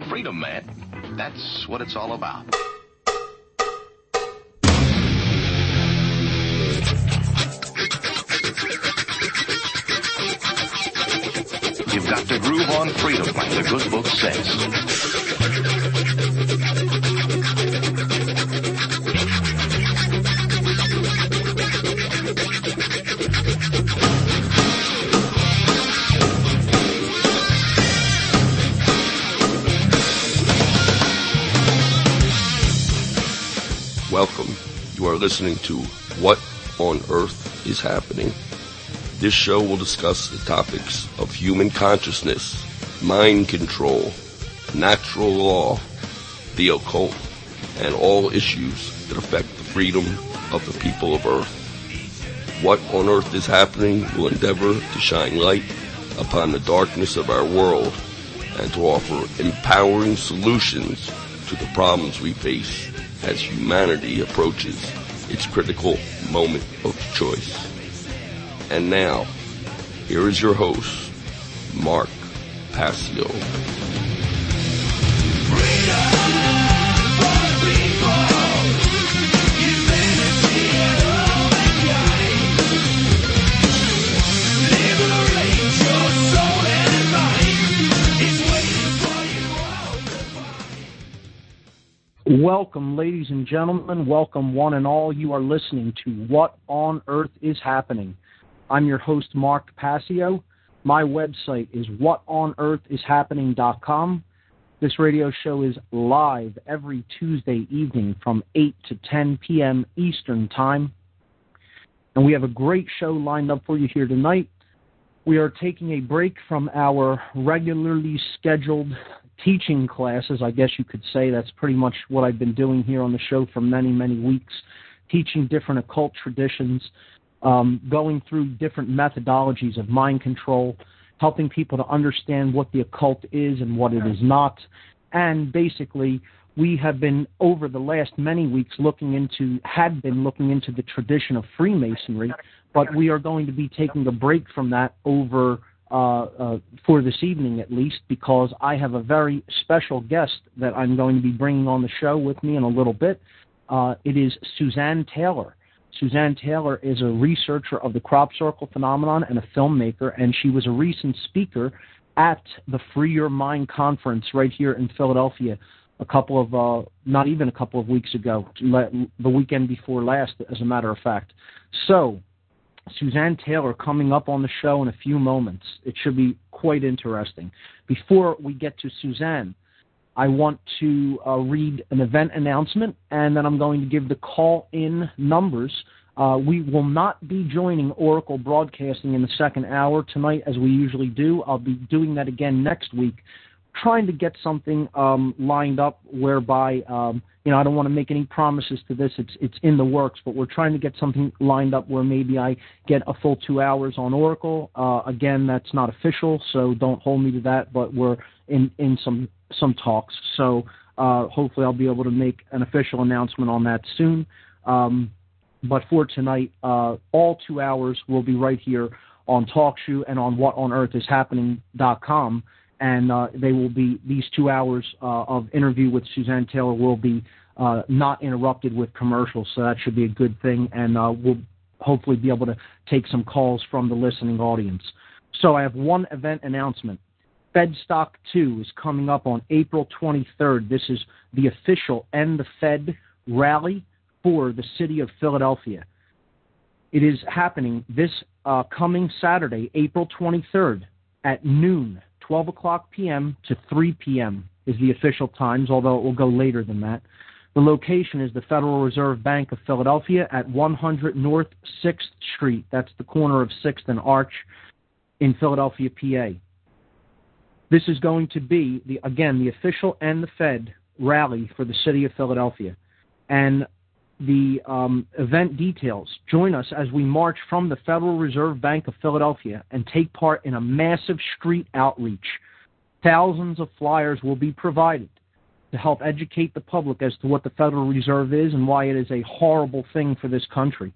Freedom, man. That's what it's all about. You've got to groove on freedom, like the good book says. Welcome. You are listening to What on Earth is Happening. This show will discuss the topics of human consciousness, mind control, natural law, the occult, and all issues that affect the freedom of the people of Earth. What on Earth is Happening will endeavor to shine light upon the darkness of our world and to offer empowering solutions to the problems we face as humanity approaches its critical moment of choice. And now, here is your host, Mark Passio. Welcome, ladies and gentlemen. Welcome, one and all. You are listening to What on Earth is Happening. I'm your host, Mark Passio. My website is whatonearthishappening.com. This radio show is live every Tuesday evening from 8 to 10 p.m. Eastern Time. And we have a great show lined up for you here tonight. We are taking a break from our regularly scheduled teaching classes, I guess you could say. That's pretty much what I've been doing here on the show for many, many weeks, teaching different occult traditions, going through different methodologies of mind control, helping people to understand what the occult is and what it is not. And basically, we have been, over the last many weeks, looking into the tradition of Freemasonry, but we are going to be taking a break from that over for this evening at least, because I have a very special guest that I'm going to be bringing on the show with me in a little bit. It is Suzanne Taylor. Suzanne Taylor is a researcher of the crop circle phenomenon and a filmmaker, and she was a recent speaker at the Free Your Mind conference right here in Philadelphia not even a couple of weeks ago, the weekend before last, as a matter of fact. So, Suzanne Taylor coming up on the show in a few moments. It should be quite interesting. Before we get to Suzanne, I want to read an event announcement, and then I'm going to give the call-in numbers. We will not be joining Oracle Broadcasting in the second hour tonight as we usually do. I'll be doing that again next week, trying to get something lined up whereby, I don't want to make any promises to this. It's in the works, but we're trying to get something lined up where maybe I get a full 2 hours on Oracle. Again, that's not official, so don't hold me to that, but we're in some talks. So hopefully I'll be able to make an official announcement on that soon. But for tonight, all 2 hours will be right here on TalkShoe and on whatonearthishappening.com. And they will be, these 2 hours of interview with Suzanne Taylor will be not interrupted with commercials, so that should be a good thing, and we'll hopefully be able to take some calls from the listening audience. So I have one event announcement. Fedstock 2 is coming up on April 23rd. This is the official End the Fed rally for the city of Philadelphia. It is happening this coming Saturday, April 23rd at noon. 12 o'clock p.m. to 3 p.m. is the official times, although it will go later than that. The location is the Federal Reserve Bank of Philadelphia at 100 North 6th Street. That's the corner of 6th and Arch in Philadelphia, PA. This is going to be, the official End the Fed rally for the city of Philadelphia. And the event details. Join us as we march from the Federal Reserve Bank of Philadelphia and take part in a massive street outreach. Thousands of flyers will be provided to help educate the public as to what the Federal Reserve is and why it is a horrible thing for this country.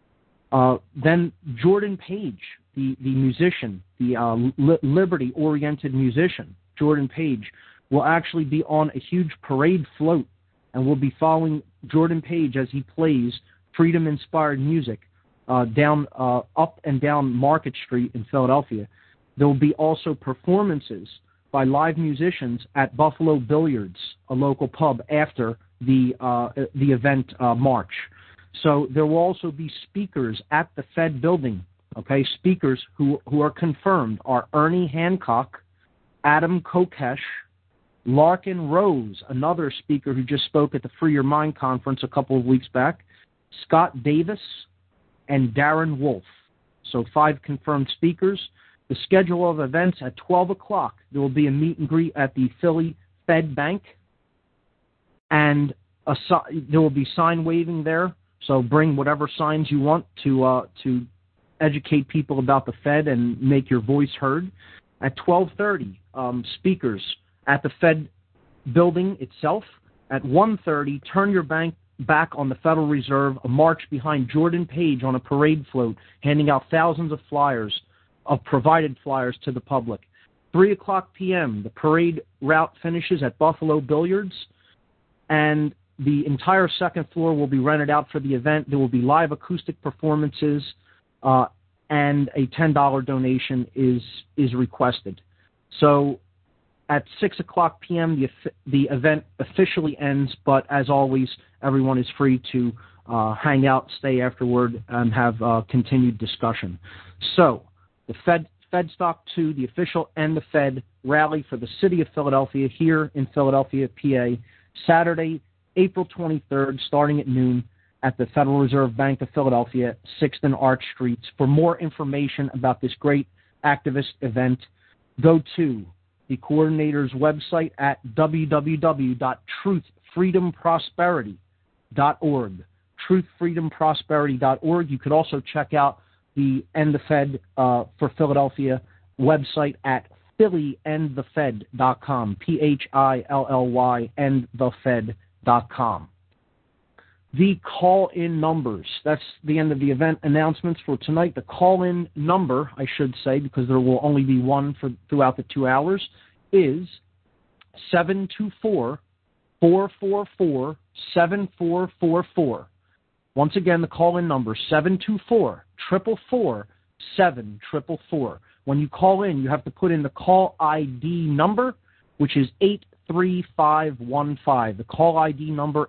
Then Jordan Page, the musician, the liberty-oriented musician, Jordan Page, will actually be on a huge parade float, and we'll be following Jordan Page as he plays freedom-inspired music down up and down Market Street in Philadelphia. There will be also performances by live musicians at Buffalo Billiards, a local pub, after the event march. So there will also be speakers at the Fed building. Okay, speakers who are confirmed are Ernie Hancock, Adam Kokesh, Larkin Rose, another speaker who just spoke at the Free Your Mind conference a couple of weeks back, Scott Davis, and Darren Wolf. So 5 confirmed speakers. The schedule of events: at 12 o'clock, there will be a meet and greet at the Philly Fed Bank, and there will be sign waving there. So bring whatever signs you want to educate people about the Fed and make your voice heard. At 12:30, speakers at the Fed building itself. At 1:30, turn your back on the Federal Reserve, a march behind Jordan Page on a parade float, handing out thousands of provided flyers to the public. 3 o'clock p.m., the parade route finishes at Buffalo Billiards, and the entire second floor will be rented out for the event. There will be live acoustic performances, and a $10 donation is requested. So at 6 o'clock p.m., the event officially ends, but as always, everyone is free to hang out, stay afterward, and have continued discussion. So the Fedstock 2, the official and the Fed rally for the city of Philadelphia here in Philadelphia, PA, Saturday, April 23rd, starting at noon at the Federal Reserve Bank of Philadelphia, 6th and Arch Streets. For more information about this great activist event, go to the coordinator's website at www.truthfreedomprosperity.org. Truthfreedomprosperity.org. You could also check out the End the Fed for Philadelphia website at phillyendthefed.com, PHILLY, endthefed.com. The call-in numbers. That's the end of the event announcements for tonight. The call-in number, I should say, because there will only be one throughout the 2 hours, is 724-444-7444. Once again, the call-in number, 724-444-7444. When you call in, you have to put in the call ID number, which is 83515. The call ID number,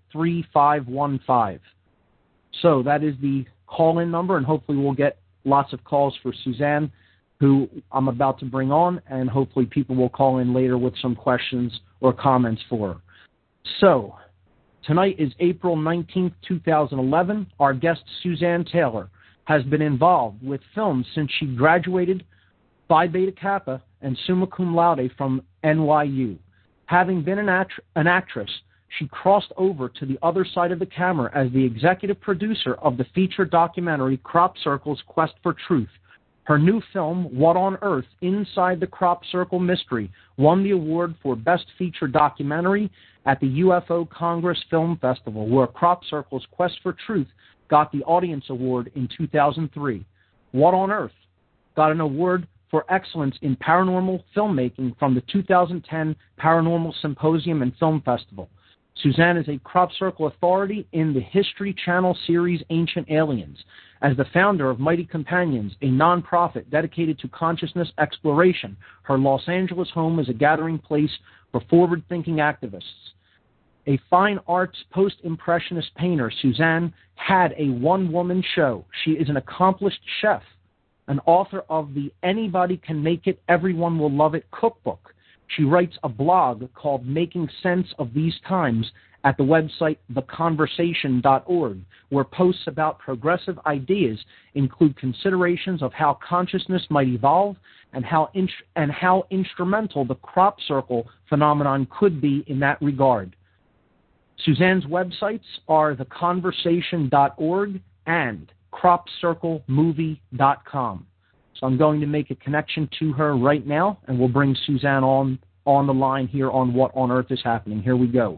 83515. So that is the call-in number, and hopefully we'll get lots of calls for Suzanne, who I'm about to bring on, and hopefully people will call in later with some questions or comments for her. So tonight is April 19th, 2011. Our guest, Suzanne Taylor, has been involved with film since she graduated Phi Beta Kappa and summa cum laude from NYU. Having been an actress, she crossed over to the other side of the camera as the executive producer of the feature documentary Crop Circle's Quest for Truth. Her new film, What on Earth? Inside the Crop Circle Mystery, won the award for Best Feature Documentary at the UFO Congress Film Festival, where Crop Circle's Quest for Truth got the Audience Award in 2003. What on Earth? Got an award for excellence in paranormal filmmaking from the 2010 Paranormal Symposium and Film Festival. Suzanne is a Crop Circle authority in the History Channel series Ancient Aliens. As the founder of Mighty Companions, a nonprofit dedicated to consciousness exploration, her Los Angeles home is a gathering place for forward-thinking activists. A fine arts post-impressionist painter, Suzanne had a one-woman show. She is an accomplished chef, an author of the Anybody Can Make It, Everyone Will Love It cookbook. She writes a blog called Making Sense of These Times at the website theconversation.org, where posts about progressive ideas include considerations of how consciousness might evolve and how instrumental the crop circle phenomenon could be in that regard. Suzanne's websites are theconversation.org and cropcirclemovie.com. So I'm going to make a connection to her right now, and we'll bring Suzanne on the line here on What on Earth is Happening. Here we go.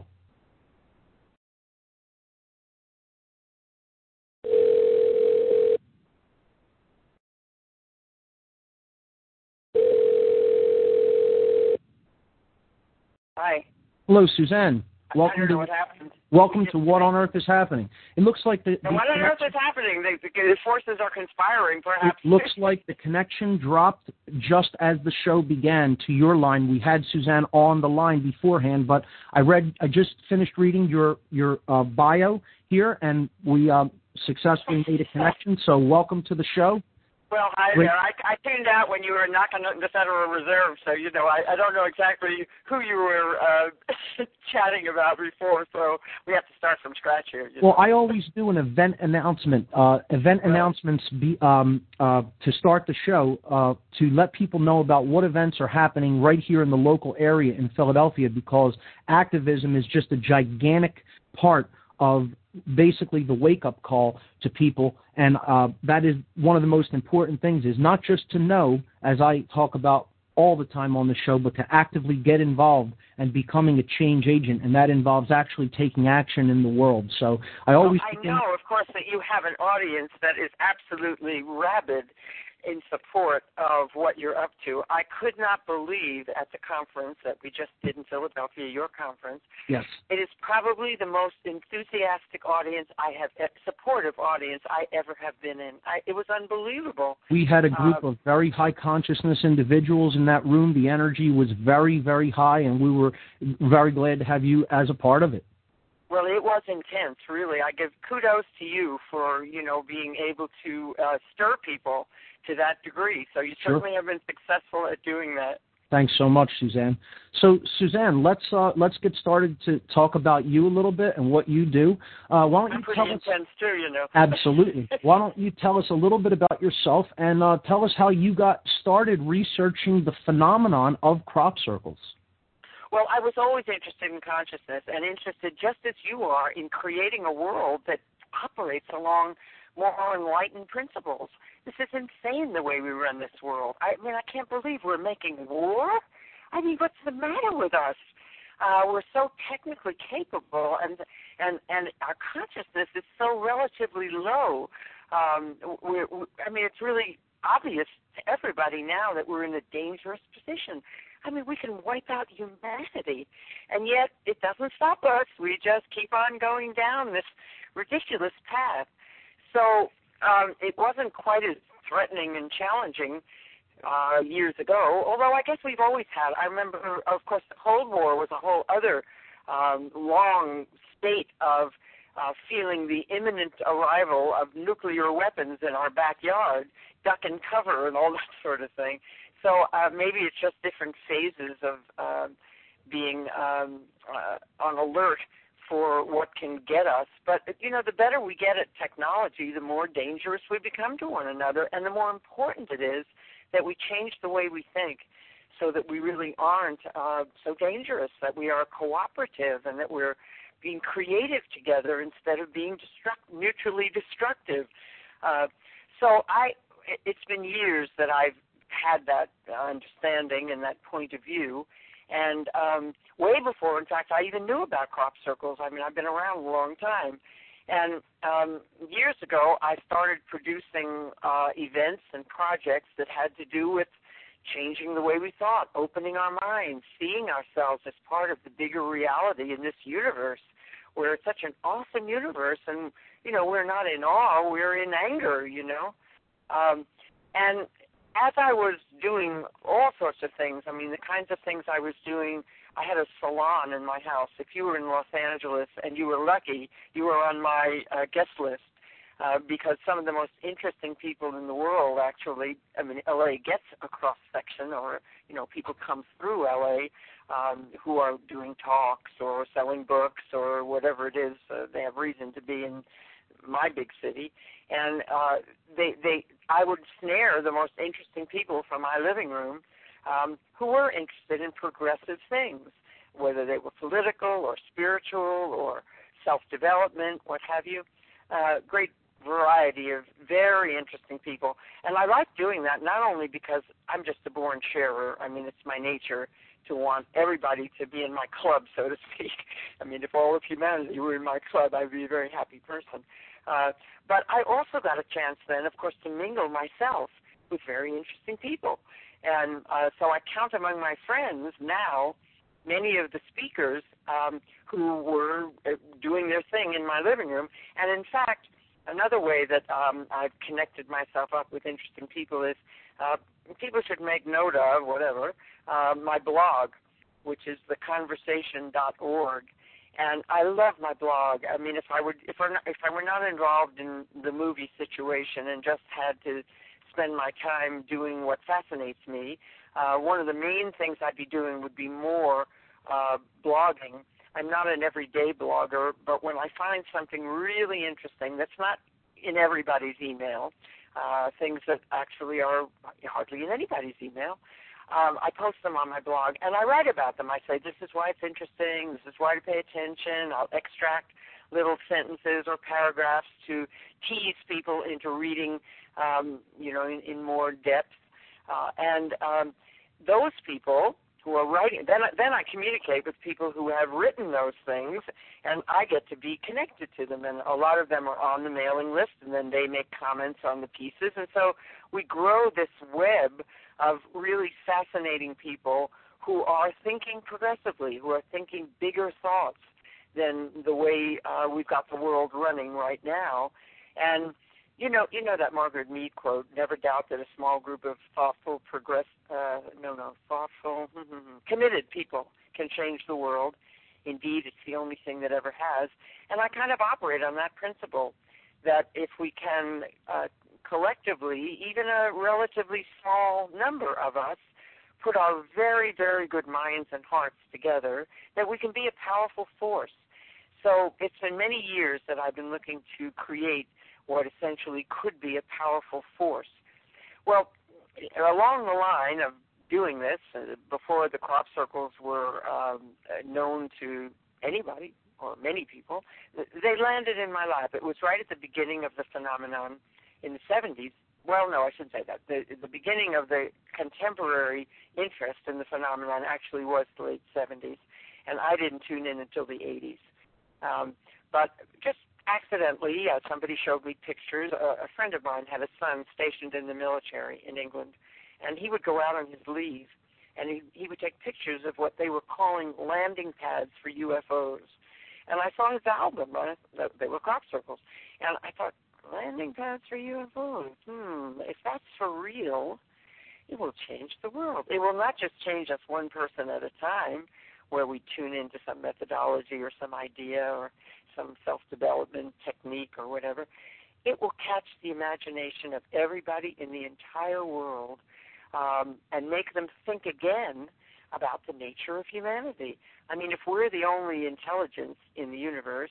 Hello, Suzanne. Welcome to what happened. Welcome to What on Earth is Happening. It looks like what on earth is happening? The forces are conspiring, perhaps. It looks like the connection dropped just as the show began to your line. We had Suzanne on the line beforehand, but I just finished reading your bio here, and we successfully made a connection. So welcome to the show. Well, I tuned out when you were knocking on the Federal Reserve, so, I don't know exactly who you were chatting about before, so we have to start from scratch here. Well, I always do an event announcement, announcements to start the show to let people know about what events are happening right here in the local area in Philadelphia, because activism is just a gigantic part of basically the wake-up call to people, and that is one of the most important things, is not just to know, as I talk about all the time on the show, but to actively get involved and becoming a change agent, and that involves actually taking action in the world. So I always know, of course, that you have an audience that is absolutely rabid in support of what you're up to. I could not believe at the conference that we just did in Philadelphia, your conference. Yes. It is probably the most enthusiastic audience supportive audience I ever have been in. It was unbelievable. We had a group of very high consciousness individuals in that room. The energy was very, very high, and we were very glad to have you as a part of it. Well, it was intense, really. I give kudos to you for, being able to stir people to that degree. So you certainly have been successful at doing that. Thanks so much, Suzanne. So, Suzanne, let's get started to talk about you a little bit and what you do. Why don't you tell us? Intense too, Absolutely. Why don't you tell us a little bit about yourself and tell us how you got started researching the phenomenon of crop circles? Well, I was always interested in consciousness and interested, just as you are, in creating a world that operates along more enlightened principles. This is insane, the way we run this world. I can't believe we're making war. What's the matter with us? We're so technically capable, and our consciousness is so relatively low. It's really obvious to everybody now that we're in a dangerous position. We can wipe out humanity, and yet it doesn't stop us. We just keep on going down this ridiculous path. So it wasn't quite as threatening and challenging years ago, although I guess we've always had. I remember, of course, the Cold War was a whole other long state of feeling the imminent arrival of nuclear weapons in our backyard, duck and cover and all that sort of thing. So maybe it's just different phases of being on alert for what can get us. But, the better we get at technology, the more dangerous we become to one another, and the more important it is that we change the way we think so that we really aren't so dangerous, that we are cooperative and that we're being creative together instead of being mutually destructive. It's been years that I've had that understanding and that point of view. And way before, in fact, I even knew about crop circles. I've been around a long time. And years ago, I started producing events and projects that had to do with changing the way we thought, opening our minds, seeing ourselves as part of the bigger reality in this universe, where it's such an awesome universe. And, we're not in awe, we're in anger, And as I was doing all sorts of things, the kinds of things I was doing, I had a salon in my house. If you were in Los Angeles and you were lucky, you were on my guest list because some of the most interesting people in the world actually, LA gets a cross-section or, people come through LA who are doing talks or selling books or whatever it is. They have reason to be in my big city. And I would snare the most interesting people from my living room who were interested in progressive things, whether they were political or spiritual or self-development, what have you. Great variety of very interesting people. And I like doing that not only because I'm just a born sharer. It's my nature to want everybody to be in my club, so to speak. If all of humanity were in my club, I'd be a very happy person. But I also got a chance then, of course, to mingle myself with very interesting people. And so I count among my friends now many of the speakers who were doing their thing in my living room. And in fact, another way that I've connected myself up with interesting people is people should make note of, my blog, which is theconversation.org. And I love my blog. I mean, if I were not involved in the movie situation and just had to spend my time doing what fascinates me, one of the main things I'd be doing would be more blogging. I'm not an everyday blogger, but when I find something really interesting that's not in everybody's email, things that actually are hardly in anybody's email, I post them on my blog, and I write about them. I say, this is why it's interesting, this is why to pay attention. I'll extract little sentences or paragraphs to tease people into reading, in more depth. And those people who are writing, then I communicate with people who have written those things, and I get to be connected to them. And a lot of them are on the mailing list, and then they make comments on the pieces. And so we grow this web of really fascinating people who are thinking progressively, who are thinking bigger thoughts than the way we've got the world running right now. And you know that Margaret Mead quote, never doubt that a small group of committed people can change the world. Indeed, it's the only thing that ever has. And I kind of operate on that principle, that if we can collectively, even a relatively small number of us, put our very, very good minds and hearts together, that we can be a powerful force. So it's been many years that I've been looking to create what essentially could be a powerful force. Well, along the line of doing this, before the crop circles were known to anybody or many people, they landed in my lap. It was right at the beginning of the phenomenon in the 70s. Well, no, I shouldn't say that. The beginning of the contemporary interest in the phenomenon actually was the late 70s, and I didn't tune in until the 80s. But just accidentally, somebody showed me pictures. A friend of mine had a son stationed in the military in England, and he would go out on his leave, and he would take pictures of what they were calling landing pads for UFOs. And I saw his album. They were crop circles. And I thought, landing pads for UFOs? If that's for real, it will change the world. It will not just change us one person at a time, where we tune into some methodology or some idea or some self-development technique or whatever. It will catch the imagination of everybody in the entire world and make them think again about the nature of humanity. I mean, if we're the only intelligence in the universe,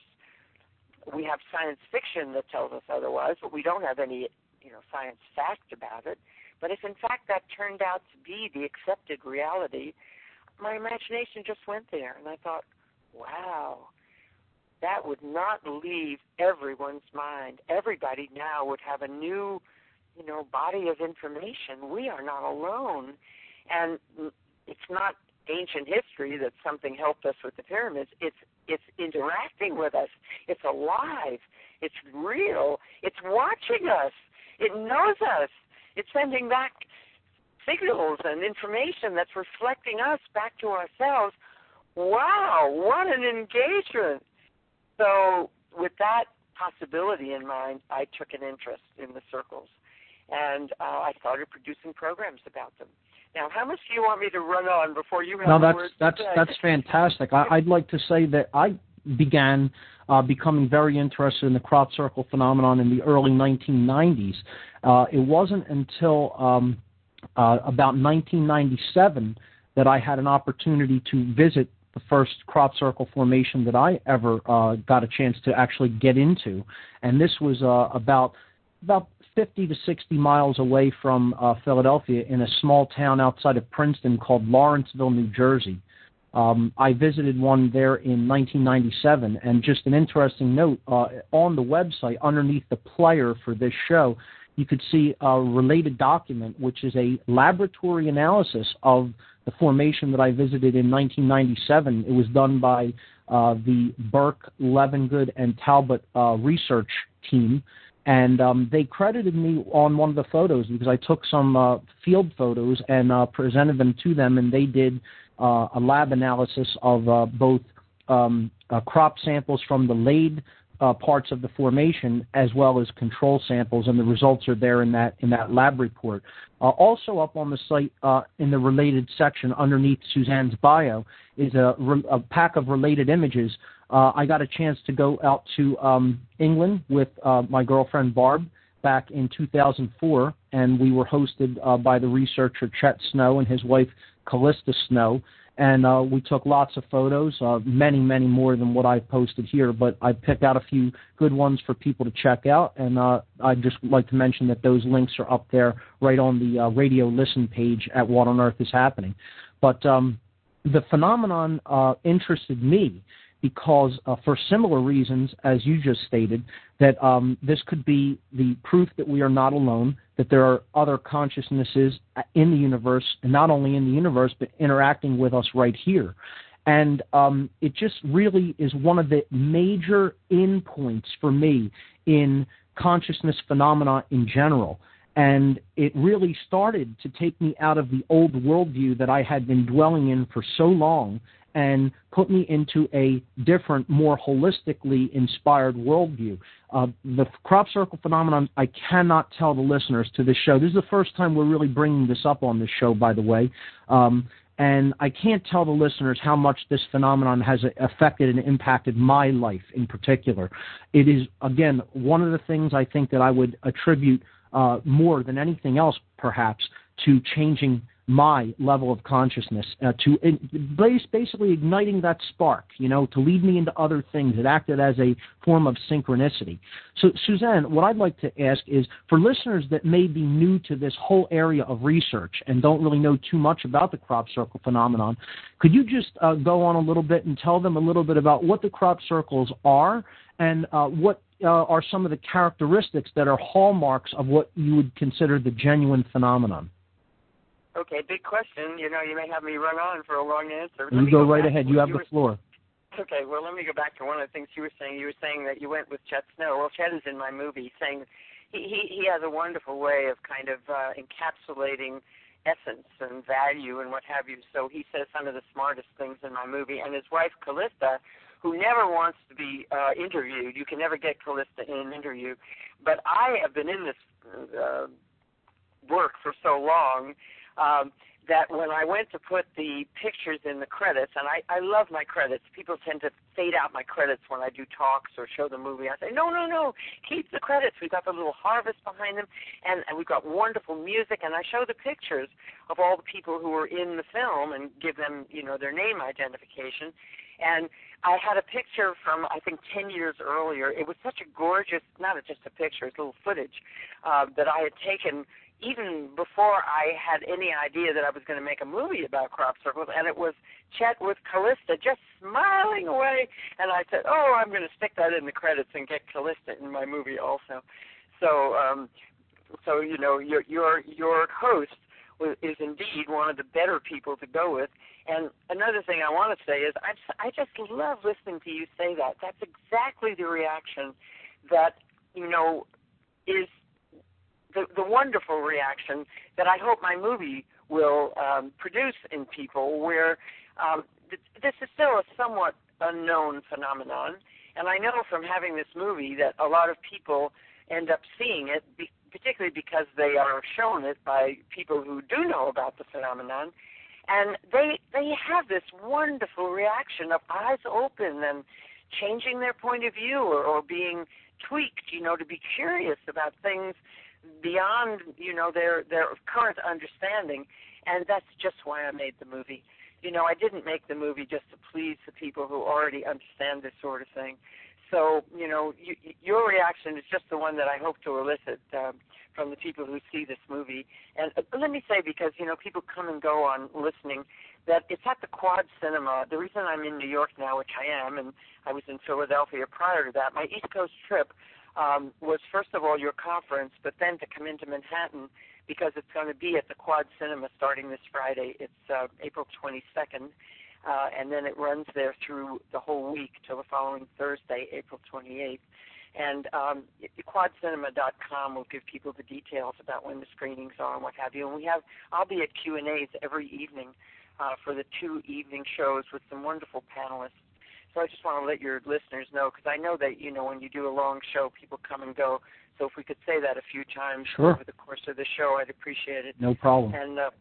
we have science fiction that tells us otherwise, but we don't have any, science fact about it. But if in fact that turned out to be the accepted reality, my imagination just went there, and I thought, wow, that would not leave everyone's mind. Everybody now would have a new, body of information. We are not alone. And it's not ancient history that something helped us with the pyramids. It's interacting with us. It's alive. It's real. It's watching us. It knows us. It's sending back signals and information that's reflecting us back to ourselves. Wow, what an engagement. So with that possibility in mind, I took an interest in the circles, and I started producing programs about them. Now, how much do you want me to run on before you have words to say? That's fantastic. I'd like to say that I began becoming very interested in the crop circle phenomenon in the early 1990s. It wasn't until about 1997 that I had an opportunity to visit the first crop circle formation that I ever got a chance to actually get into, and this was about 50 to 60 miles away from Philadelphia in a small town outside of Princeton called Lawrenceville, New Jersey. I visited one there in 1997, and just an interesting note, on the website underneath the player for this show, you could see a related document, which is a laboratory analysis of the formation that I visited in 1997. It was done by the Burke, Levengood, and Talbot research team, and they credited me on one of the photos because I took some field photos and presented them to them, and they did a lab analysis of both crop samples from the laid parts of the formation as well as control samples, and the results are there in that lab report. Also up on the site in the related section underneath Suzanne's bio is a pack of related images. I got a chance to go out to England with my girlfriend Barb back in 2004, and we were hosted by the researcher Chet Snow and his wife Callista Snow. And we took lots of photos, many, many more than what I've posted here, but I picked out a few good ones for people to check out, and I'd just like to mention that those links are up there right on the radio listen page at What on Earth is Happening. But the phenomenon interested me because, for similar reasons, as you just stated, that this could be the proof that we are not alone, that there are other consciousnesses in the universe, and not only in the universe, but interacting with us right here. And it just really is one of the major endpoints for me in consciousness phenomena in general. And it really started to take me out of the old worldview that I had been dwelling in for so long and put me into a different, more holistically inspired worldview. The crop circle phenomenon, I cannot tell the listeners to this show. This is the first time we're really bringing this up on this show, by the way. And I can't tell the listeners how much this phenomenon has affected and impacted my life in particular. It is, again, one of the things I think that I would attribute more than anything else, perhaps, to changing my level of consciousness, to basically igniting that spark, to lead me into other things. It acted as a form of synchronicity. So, Suzanne, what I'd like to ask is, for listeners that may be new to this whole area of research and don't really know too much about the crop circle phenomenon, could you just go on a little bit and tell them a little bit about what the crop circles are and what are some of the characteristics that are hallmarks of what you would consider the genuine phenomenon? Okay, big question. You may have me run on for a long answer. You go right ahead. You have the floor. Okay, well, let me go back to one of the things you were saying. You were saying that you went with Chet Snow. Well, Chet is in my movie, saying he has a wonderful way of kind of encapsulating essence and value and what have you. So he says some of the smartest things in my movie. And his wife, Callista, who never wants to be interviewed. You can never get Callista in an interview. But I have been in this work for so long that when I went to put the pictures in the credits, and I love my credits. People tend to fade out my credits when I do talks or show the movie. I say, no, keep the credits. We've got the little harvest behind them, and we've got wonderful music, and I show the pictures of all the people who were in the film and give them, their name identification. And I had a picture from, I think, 10 years earlier. It was such a gorgeous, not just a picture, it's a little footage that I had taken even before I had any idea that I was going to make a movie about crop circles, and it was Chet with Callista just smiling away, and I said, I'm going to stick that in the credits and get Callista in my movie also. So, your host is indeed one of the better people to go with. And another thing I want to say is I just love listening to you say that. That's exactly the reaction that, is the wonderful reaction that I hope my movie will produce in people, where this is still a somewhat unknown phenomenon. And I know from having this movie that a lot of people end up seeing it, particularly because they are shown it by people who do know about the phenomenon. And they have this wonderful reaction of eyes open and changing their point of view or being tweaked, to be curious about things beyond, their current understanding. And that's just why I made the movie. I didn't make the movie just to please the people who already understand this sort of thing. So, your reaction is just the one that I hope to elicit from the people who see this movie. And let me say, because, people come and go on listening, that it's at the Quad Cinema. The reason I'm in New York now, which I am, and I was in Philadelphia prior to that, my East Coast trip was, first of all, your conference, but then to come into Manhattan, because it's going to be at the Quad Cinema starting this Friday. It's April 22nd. And then it runs there through the whole week till the following Thursday, April 28th. And quadcinema.com will give people the details about when the screenings are and what have you. And I'll be at Q&As every evening for the 2 evening shows with some wonderful panelists. So I just want to let your listeners know, because I know that, when you do a long show, people come and go. So if we could say that a few times over the course of the show, I'd appreciate it. No problem.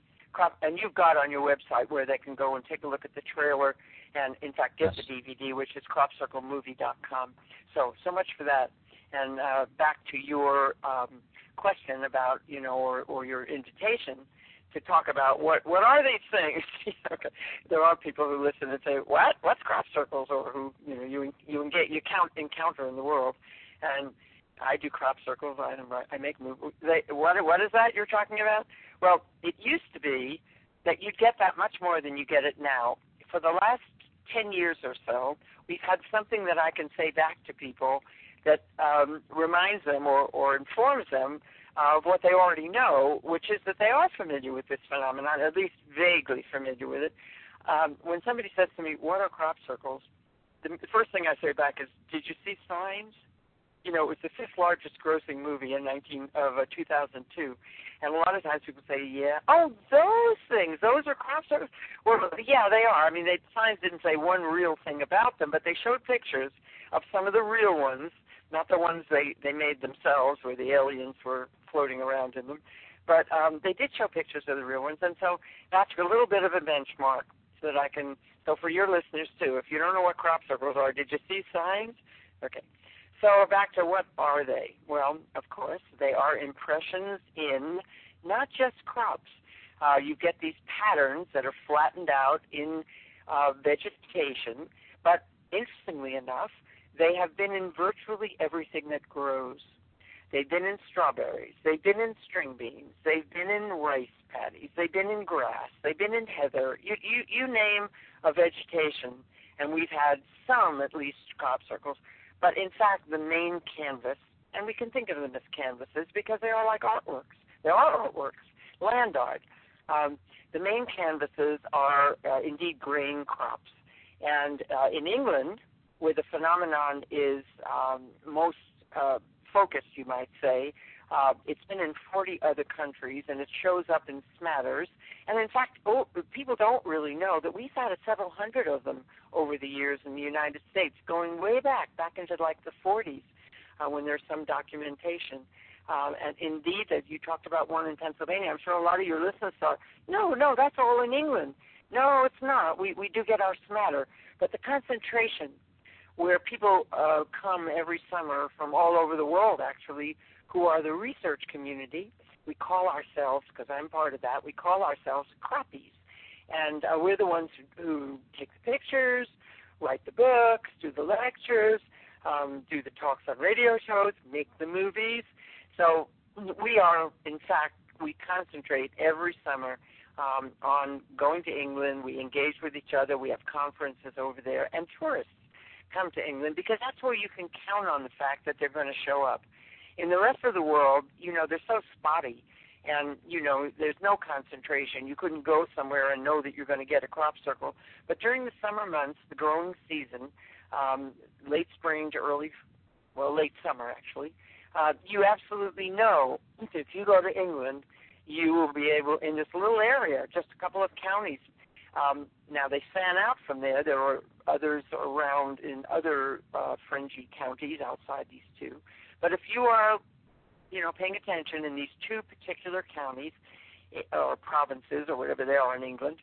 And you've got on your website where they can go and take a look at the trailer and, in fact, get the DVD, which is cropcirclemovie.com. So much for that. And back to your question about, or your invitation to talk about what are these things. Okay. There are people who listen and say, what's crop circles, or who you encounter in the world. And I do crop circles. I make movies. What is that you're talking about? Well, it used to be that you'd get that much more than you get it now. For the last 10 years or so, we've had something that I can say back to people that reminds them or informs them of what they already know, which is that they are familiar with this phenomenon, at least vaguely familiar with it. When somebody says to me, what are crop circles, the first thing I say back is, did you see Signs? It was the 5th largest grossing movie in 2002. And a lot of times people say, those things, those are crop circles. Well, yeah, they are. I mean, Signs didn't say one real thing about them, but they showed pictures of some of the real ones, not the ones they made themselves where the aliens were floating around in them. But they did show pictures of the real ones, and so that's a little bit of a benchmark so that I can, so for your listeners too, if you don't know what crop circles are, did you see Signs? Okay. So back to what are they? Well, of course, they are impressions in not just crops. You get these patterns that are flattened out in vegetation, but interestingly enough, they have been in virtually everything that grows. They've been in strawberries. They've been in string beans. They've been in rice paddies. They've been in grass. They've been in heather. You name a vegetation, and we've had some, at least, crop circles. But, in fact, the main canvas, and we can think of them as canvases because they are like artworks. They are artworks, land art. The main canvases are, indeed, grain crops. And in England, where the phenomenon is most focused, you might say, it's been in 40 other countries, and it shows up in smatters. And, in fact, people don't really know that we've had several hundred of them over the years in the United States, going way back into, like, the 40s, when there's some documentation. And, indeed, as you talked about one in Pennsylvania, I'm sure a lot of your listeners thought, no, that's all in England. No, it's not. We do get our smatter. But the concentration where people come every summer from all over the world, actually, who are the research community, we call ourselves, because I'm part of that, we call ourselves croppies. And we're the ones who take the pictures, write the books, do the lectures, do the talks on radio shows, make the movies. So we are, in fact, we concentrate every summer on going to England. We engage with each other. We have conferences over there. And tourists come to England because that's where you can count on the fact that they're going to show up. In the rest of the world, they're so spotty. And, there's no concentration. You couldn't go somewhere and know that you're going to get a crop circle. But during the summer months, the growing season, late spring to late summer, actually, you absolutely know if you go to England, you will be able, in this little area, just a couple of counties. Now, they fan out from there. There are others around in other fringy counties outside these two. But if you are paying attention in these two particular counties or provinces or whatever they are in England,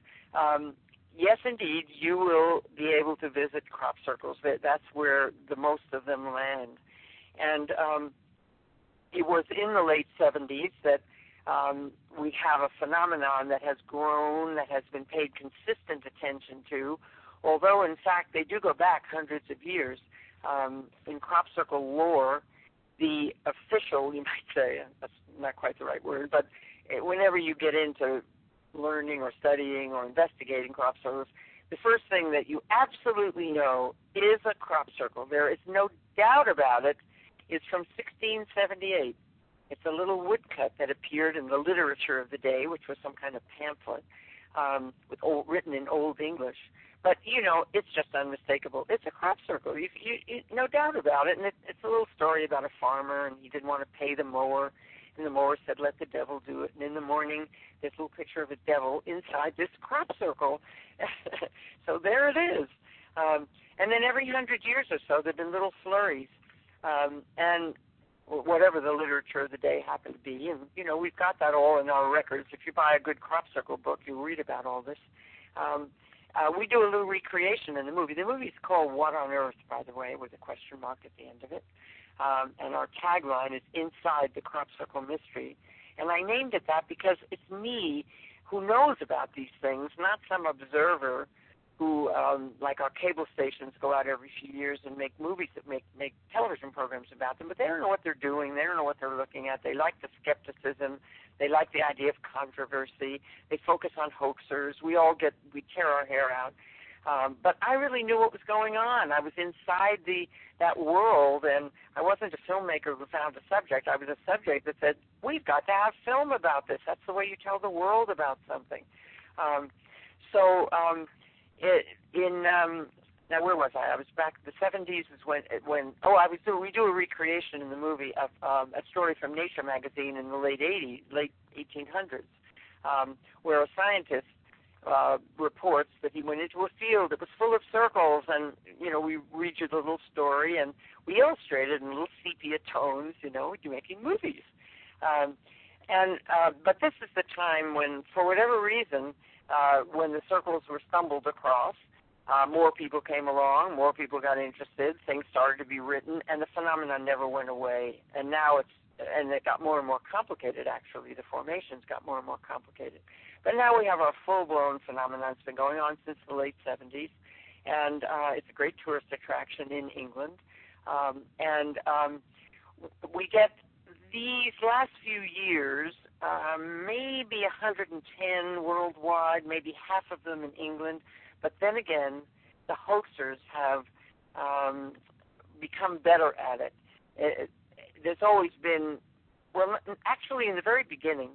yes, indeed, you will be able to visit crop circles. That's where the most of them land. And it was in the late 70s that we have a phenomenon that has grown, that has been paid consistent attention to, although, in fact, they do go back hundreds of years. In crop circle lore, the official, you might say, that's not quite the right word, but whenever you get into learning or studying or investigating crop circles, the first thing that you absolutely know is a crop circle. There is no doubt about it. It's from 1678. It's a little woodcut that appeared in the literature of the day, which was some kind of pamphlet written in Old English. But, it's just unmistakable. It's a crop circle. You no doubt about it. And it's a little story about a farmer, and he didn't want to pay the mower. And the mower said, let the devil do it. And in the morning, this little picture of a devil inside this crop circle. So there it is. And then every 100 years or so, there have been little flurries. And whatever the literature of the day happened to be. And, we've got that all in our records. If you buy a good crop circle book, you'll read about all this. We do a little recreation in the movie. The movie is called What on Earth, by the way, with a question mark at the end of it. And our tagline is Inside the Crop Circle Mystery. And I named it that because it's me who knows about these things, not some observer who, like our cable stations, go out every few years and make movies that make television programs about them, but they don't know what they're doing. They don't know what they're looking at. They like the skepticism. They like the idea of controversy. They focus on hoaxers. We tear our hair out. But I really knew what was going on. I was inside that world, and I wasn't a filmmaker who found a subject. I was a subject that said, we've got to have film about this. That's the way you tell the world about something. Now where was I? I was back. The 70s is we do a recreation in the movie of a story from Nature magazine in the late 1800s, where a scientist reports that he went into a field that was full of circles, and we read you the little story, and we illustrate it in little sepia tones. You're making movies, but this is the time when, for whatever reason, when the circles were stumbled across, more people came along, more people got interested, things started to be written, and the phenomenon never went away. And now it got more and more complicated, actually. The formations got more and more complicated. But now we have our full-blown phenomenon. It's been going on since the late 70s, and it's a great tourist attraction in England. We get these last few years, maybe 110 worldwide, maybe half of them in England. But then again, the hoaxers have become better at it. There's always been, actually in the very beginning,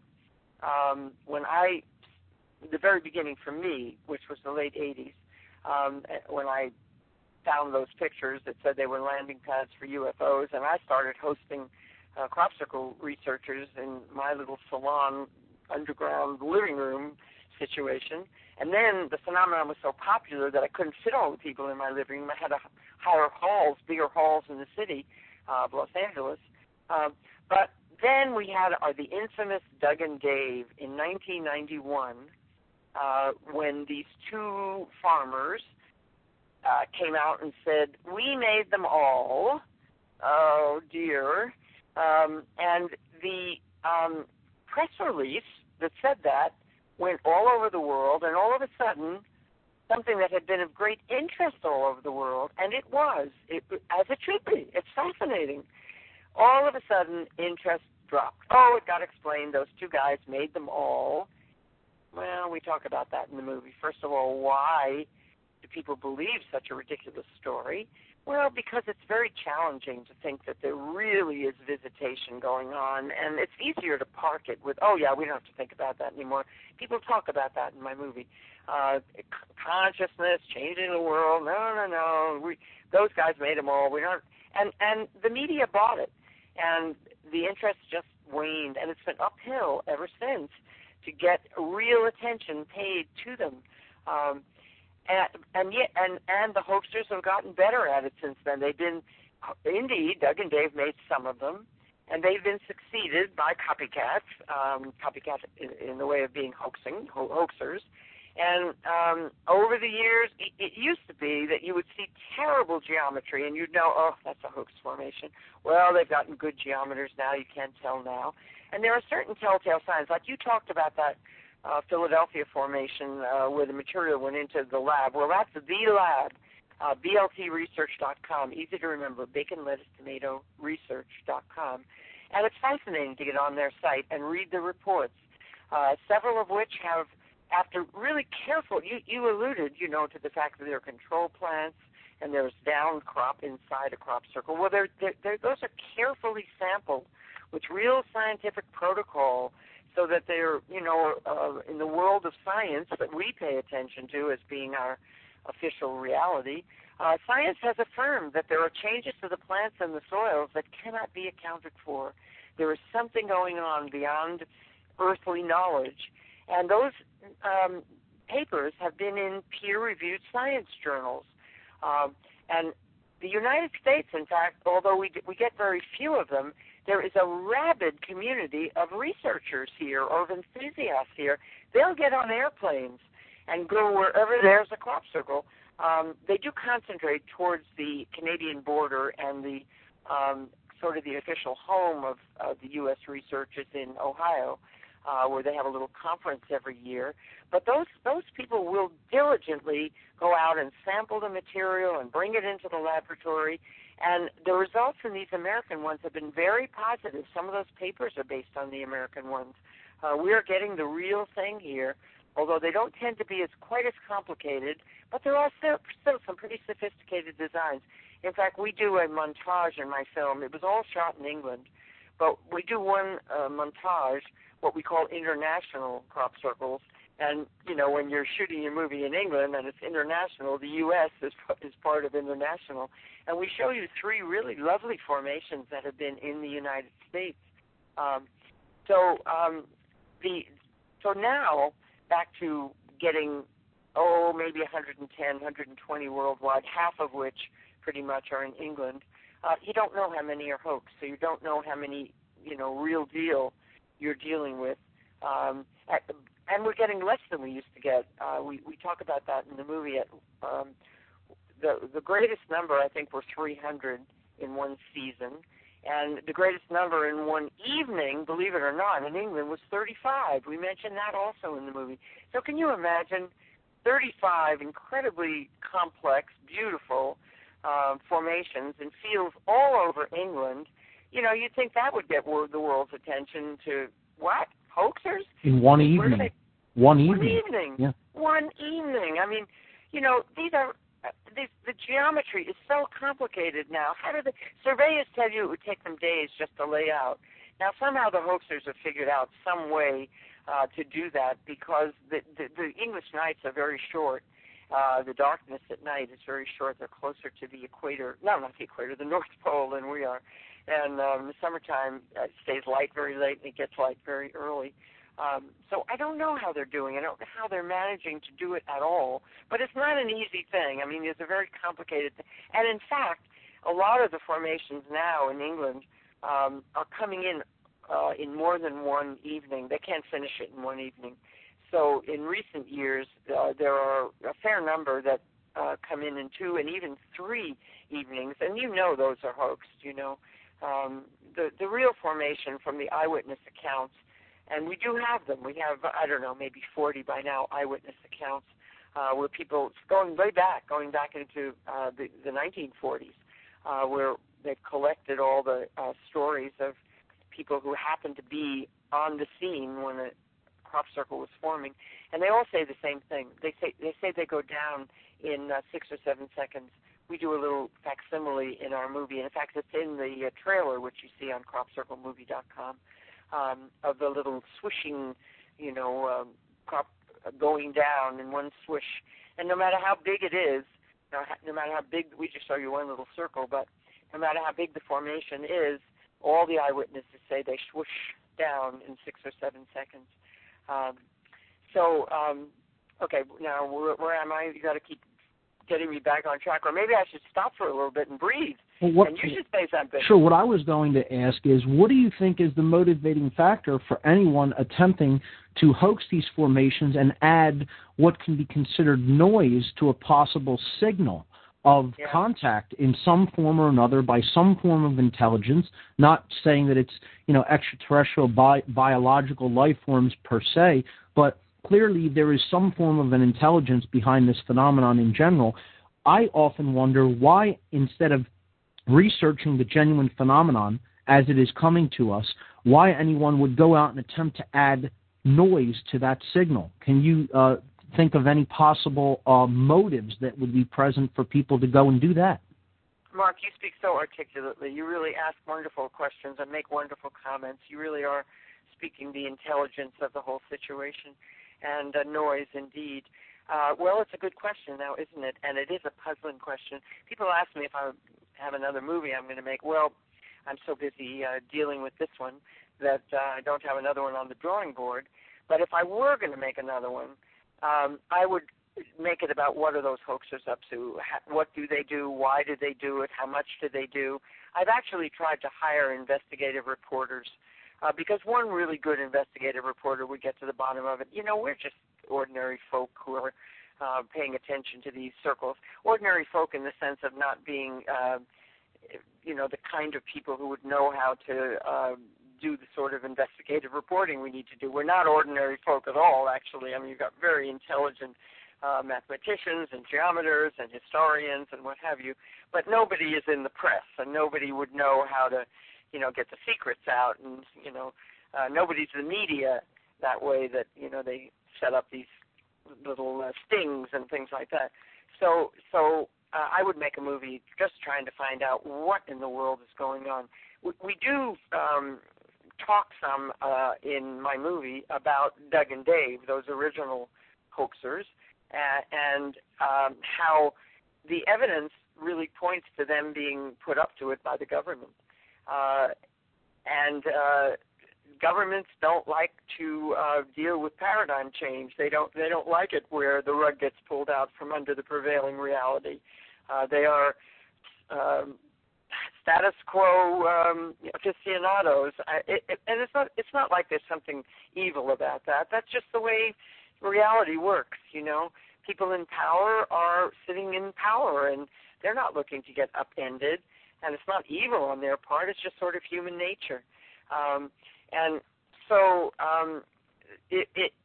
the very beginning for me, which was the late 80s, when I found those pictures that said they were landing pads for UFOs, and I started hosting crop circle researchers in my little salon, underground living room situation. And then the phenomenon was so popular that I couldn't fit all the people in my living room. I had to hire bigger halls in the city of Los Angeles. But then we had the infamous Doug and Dave in 1991, when these two farmers came out and said, we made them all. Oh, dear. And the press release that said that went all over the world, and all of a sudden, something that had been of great interest all over the world, and it was, as it should be. It's fascinating. All of a sudden, interest dropped. Oh, it got explained. Those two guys made them all. Well, we talk about that in the movie. First of all, why do people believe such a ridiculous story? Well, because it's very challenging to think that there really is visitation going on, and it's easier to park it with, oh, yeah, we don't have to think about that anymore. People talk about that in my movie. Consciousness, changing the world, no. Those guys made them all. We don't. And the media bought it, and the interest just waned, and it's been uphill ever since to get real attention paid to them. And the hoaxers have gotten better at it since then. They've been, indeed, Doug and Dave made some of them, and they've been succeeded by copycats in the way of being hoaxers. And over the years, it used to be that you would see terrible geometry, and you'd know, oh, that's a hoax formation. Well, they've gotten good geometers now. You can't tell now. And there are certain telltale signs, like you talked about that Philadelphia formation where the material went into the lab. Well, that's the lab, bltresearch.com, easy to remember, bacon, lettuce, tomato, research.com. And it's fascinating to get on their site and read the reports, several of which have, after really careful, you alluded, to the fact that there are control plants and there's down crop inside a crop circle. Well, those are carefully sampled with real scientific protocol, so that they're, in the world of science that we pay attention to as being our official reality, science has affirmed that there are changes to the plants and the soils that cannot be accounted for, there is something going on beyond earthly knowledge. And those papers have been in peer-reviewed science journals. And the United States, in fact, although we get very few of them, there is a rabid community of researchers here or of enthusiasts here. They'll get on airplanes and go wherever there's a crop circle. They do concentrate towards the Canadian border and the sort of the official home of the U.S. researchers in Ohio, where they have a little conference every year. But those people will diligently go out and sample the material and bring it into the laboratory. And the results in these American ones have been very positive. Some of those papers are based on the American ones. We are getting the real thing here, although they don't tend to be quite as complicated, but there are still some pretty sophisticated designs. In fact, we do a montage in my film. It was all shot in England, but we do one montage, what we call international crop circles. And, you know, when you're shooting your movie in England and it's international, the U.S. is part of international. And we show you 3 really lovely formations that have been in the United States. So now, back to getting, maybe 110, 120 worldwide, half of which pretty much are in England. You don't know how many are hoax, so you don't know how many, real deal you're dealing with. And we're getting less than we used to get. We talk about that in the movie. The greatest number, I think, were 300 in one season. And the greatest number in one evening, believe it or not, in England was 35. We mentioned that also in the movie. So can you imagine 35 incredibly complex, beautiful formations and fields all over England? You'd think that would get the world's attention to what? Hoaxers? In one evening. One evening. Yeah. One evening. I mean, these are the geometry is so complicated now. How do the surveyors tell you it would take them days just to lay out? Now, somehow the hoaxers have figured out some way to do that because the English nights are very short. The darkness at night is very short. They're closer to the equator. No, not the equator, the North Pole than we are. And the summertime it stays light very late and it gets light very early. So I don't know how they're doing. I don't know how they're managing to do it at all. But it's not an easy thing. I mean, it's a very complicated thing. And in fact, a lot of the formations now in England are coming in more than one evening. They can't finish it in one evening. So in recent years, there are a fair number that come in 2 and even 3 evenings. And those are hoaxed, The real formation from the eyewitness accounts, and we do have them. We have, maybe 40 by now eyewitness accounts where people, going back into the 1940s, where they've collected all the stories of people who happened to be on the scene when a crop circle was forming, and they all say the same thing. They say they go down in 6 or 7 seconds. We do a little facsimile in our movie, and in fact, it's in the trailer, which you see on CropCircleMovie.com, of the little swishing, crop going down in one swish. And no matter how big it is, no matter how big, we just show you one little circle, but no matter how big the formation is, all the eyewitnesses say they swoosh down in 6 or 7 seconds. Okay, now where am I? You got to keep getting me back on track, or maybe I should stop for a little bit and breathe. And you should say something. Sure. What I was going to ask is, what do you think is the motivating factor for anyone attempting to hoax these formations and add what can be considered noise to a possible signal of contact in some form or another by some form of intelligence? Not saying that it's extraterrestrial biological life forms per se, but clearly there is some form of an intelligence behind this phenomenon in general. I often wonder why, instead of researching the genuine phenomenon as it is coming to us, why anyone would go out and attempt to add noise to that signal. Can you think of any possible motives that would be present for people to go and do that? Mark, you speak so articulately. You really ask wonderful questions and make wonderful comments. You really are speaking the intelligence of the whole situation. And noise, indeed. Well, it's a good question now, isn't it? And it is a puzzling question. People ask me if I have another movie I'm going to make. Well, I'm so busy dealing with this one that I don't have another one on the drawing board. But if I were going to make another one, I would make it about what are those hoaxers up to, what do they do, why do they do it, how much do they do. I've actually tried to hire investigative reporters because one really good investigative reporter would get to the bottom of it. You know, we're just ordinary folk who are paying attention to these circles. Ordinary folk in the sense of not being, the kind of people who would know how to do the sort of investigative reporting we need to do. We're not ordinary folk at all, actually. I mean, you've got very intelligent mathematicians and geometers and historians and what have you, but nobody is in the press, and nobody would know how to, get the secrets out, and, nobody's the media that way that, they set up these little stings and things like that. So I would make a movie just trying to find out what in the world is going on. We do talk some in my movie about Doug and Dave, those original hoaxers, and how the evidence really points to them being put up to it by the government. And governments don't like to deal with paradigm change. They don't like it where the rug gets pulled out from under the prevailing reality. They are status quo aficionados, and it's not like there's something evil about that. That's just the way reality works. People in power are sitting in power, and they're not looking to get upended. And it's not evil on their part; it's just sort of human nature. And so it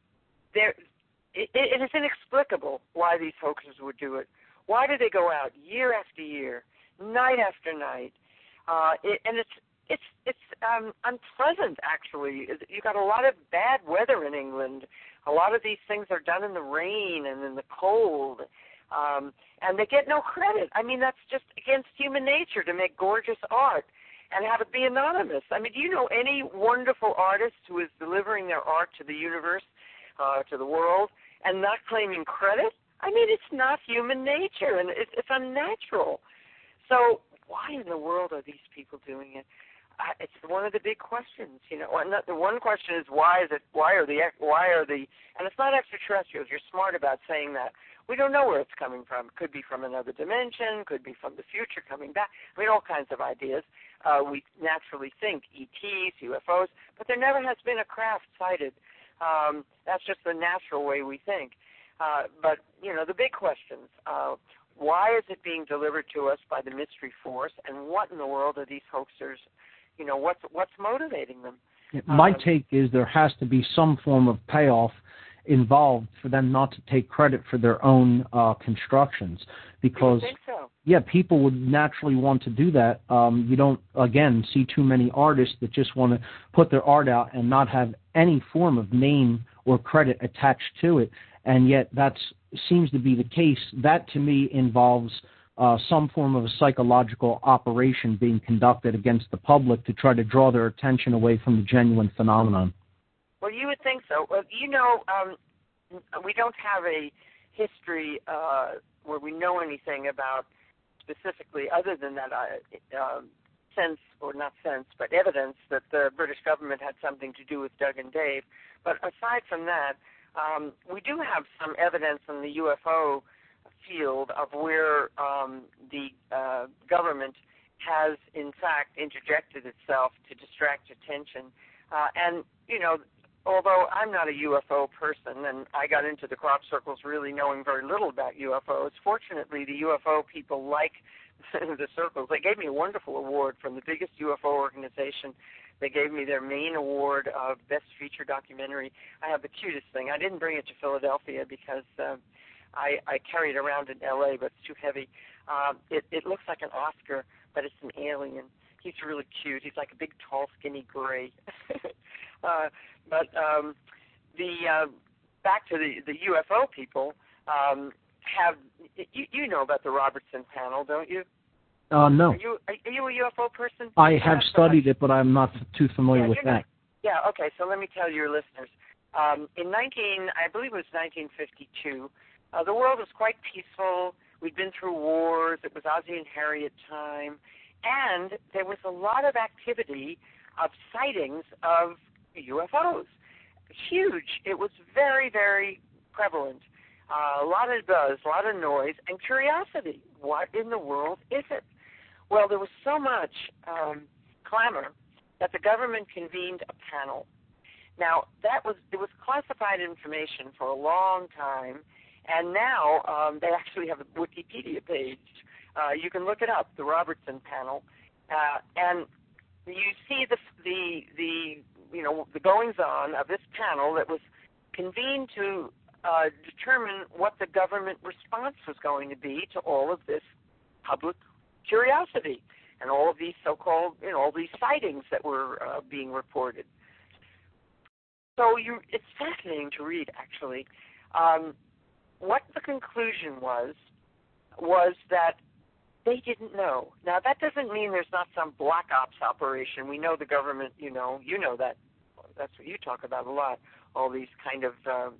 is inexplicable why these hoaxers would do it. Why do they go out year after year, night after night? And it's unpleasant, actually. You've got a lot of bad weather in England. A lot of these things are done in the rain and in the cold, and they get no credit. I mean, that's just against human nature to make gorgeous art and have it be anonymous. I mean, do you know any wonderful artist who is delivering their art to the universe, to the world, and not claiming credit? I mean, it's not human nature, and it's unnatural. So why in the world are these people doing it? It's one of the big questions, And the one question is why are the, and it's not extraterrestrials. You're smart about saying that. We don't know where it's coming from. It could be from another dimension, could be from the future coming back. I mean, all kinds of ideas. We naturally think ETs, UFOs, but there never has been a craft sighted. That's just the natural way we think. But, the big questions, why is it being delivered to us by the mystery force, and what in the world are these hoaxers, what's motivating them? My take is there has to be some form of payoff involved for them not to take credit for their own constructions, because you think so? Yeah, people would naturally want to do that. You don't, again, see too many artists that just want to put their art out and not have any form of name or credit attached to it, and yet that seems to be the case. That, to me, involves some form of a psychological operation being conducted against the public to try to draw their attention away from the genuine phenomenon. Well, you would think so. Well, we don't have a history where we know anything about specifically, other than that sense, or not sense, but evidence that the British government had something to do with Doug and Dave. But aside from that, we do have some evidence in the UFO field of where the government has, in fact, interjected itself to distract attention. And, although I'm not a UFO person, and I got into the crop circles really knowing very little about UFOs, fortunately the UFO people like the circles. They gave me a wonderful award from the biggest UFO organization. They gave me their main award of Best Feature Documentary. I have the cutest thing. I didn't bring it to Philadelphia because I carry it around in L.A., but it's too heavy. It looks like an Oscar, but it's an alien. He's really cute. He's like a big, tall, skinny gray. But back to the UFO people, have you know about the Robertson panel, don't you? No. Are you a UFO person? I have studied it, but I'm not too familiar with that. Yeah, okay, so let me tell your listeners. In I believe it was 1952, the world was quite peaceful. We'd been through wars. It was Ozzie and Harriet time. And there was a lot of activity of sightings of UFOs. Huge. It was very, very prevalent. A lot of buzz, a lot of noise, and curiosity. What in the world is it? Well, there was so much clamor that the government convened a panel. Now, it was classified information for a long time, and now they actually have a Wikipedia page. You can look it up, the Robertson panel, and you see the goings on of this panel that was convened to determine what the government response was going to be to all of this public curiosity and all of these so-called, all these sightings that were being reported. So it's fascinating to read, actually. What the conclusion was that they didn't know. Now, that doesn't mean there's not some black ops operation. We know the government, you know that. That's what you talk about a lot, all these kind of,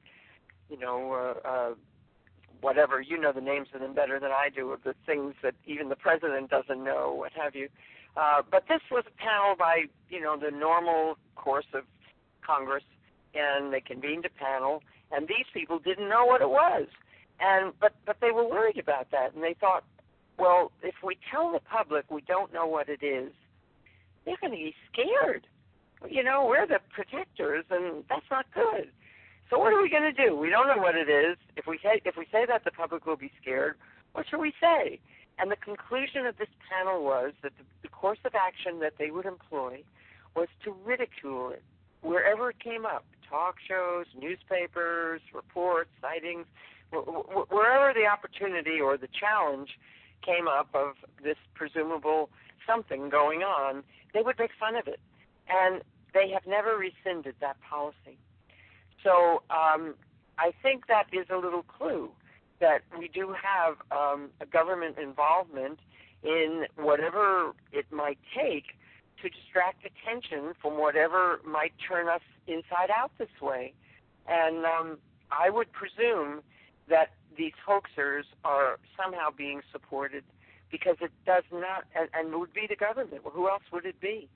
whatever, you know the names of them better than I do, of the things that even the president doesn't know, what have you. But this was a panel by, the normal course of Congress, and they convened a panel, and these people didn't know what it was. But they were worried about that, and they thought, well, if we tell the public we don't know what it is, they're going to be scared. We're the protectors, and that's not good. So what are we going to do? We don't know what it is. If we say that, the public will be scared. What should we say? And the conclusion of this panel was that the course of action that they would employ was to ridicule it wherever it came up, talk shows, newspapers, reports, sightings, wherever the opportunity or the challenge came up of this presumable something going on, they would make fun of it. And they have never rescinded that policy. So I think that is a little clue that we do have a government involvement in whatever it might take to distract attention from whatever might turn us inside out this way. And I would presume that these hoaxers are somehow being supported because it does not, and it would be the government. Well, who else would it be?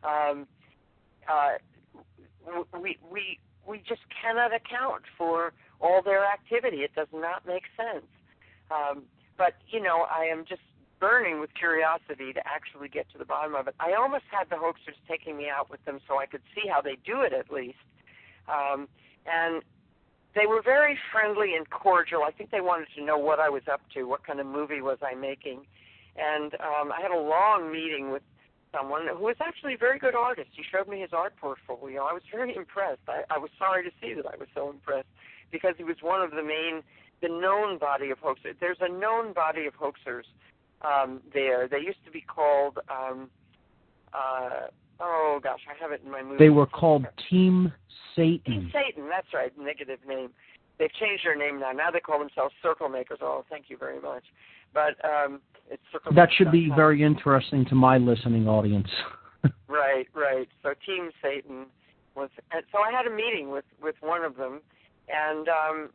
We just cannot account for all their activity. It does not make sense. But, I am just burning with curiosity to actually get to the bottom of it. I almost had the hoaxers taking me out with them so I could see how they do it at least. And they were very friendly and cordial. I think they wanted to know what I was up to, what kind of movie was I making. And I had a long meeting with someone who was actually a very good artist. He showed me his art portfolio. I was very impressed. I was sorry to see that I was so impressed because he was one of the known body of hoaxers. There's a known body of hoaxers there. They used to be called, I have it in my movie. They were called Team Satan. Team Satan, that's right, negative name. They've changed their name now. Now they call themselves Circle Makers. Oh, thank you very much. But it's Circle That should be very interesting to my listening audience. Right. So Team Satan was, and so I had a meeting with one of them, and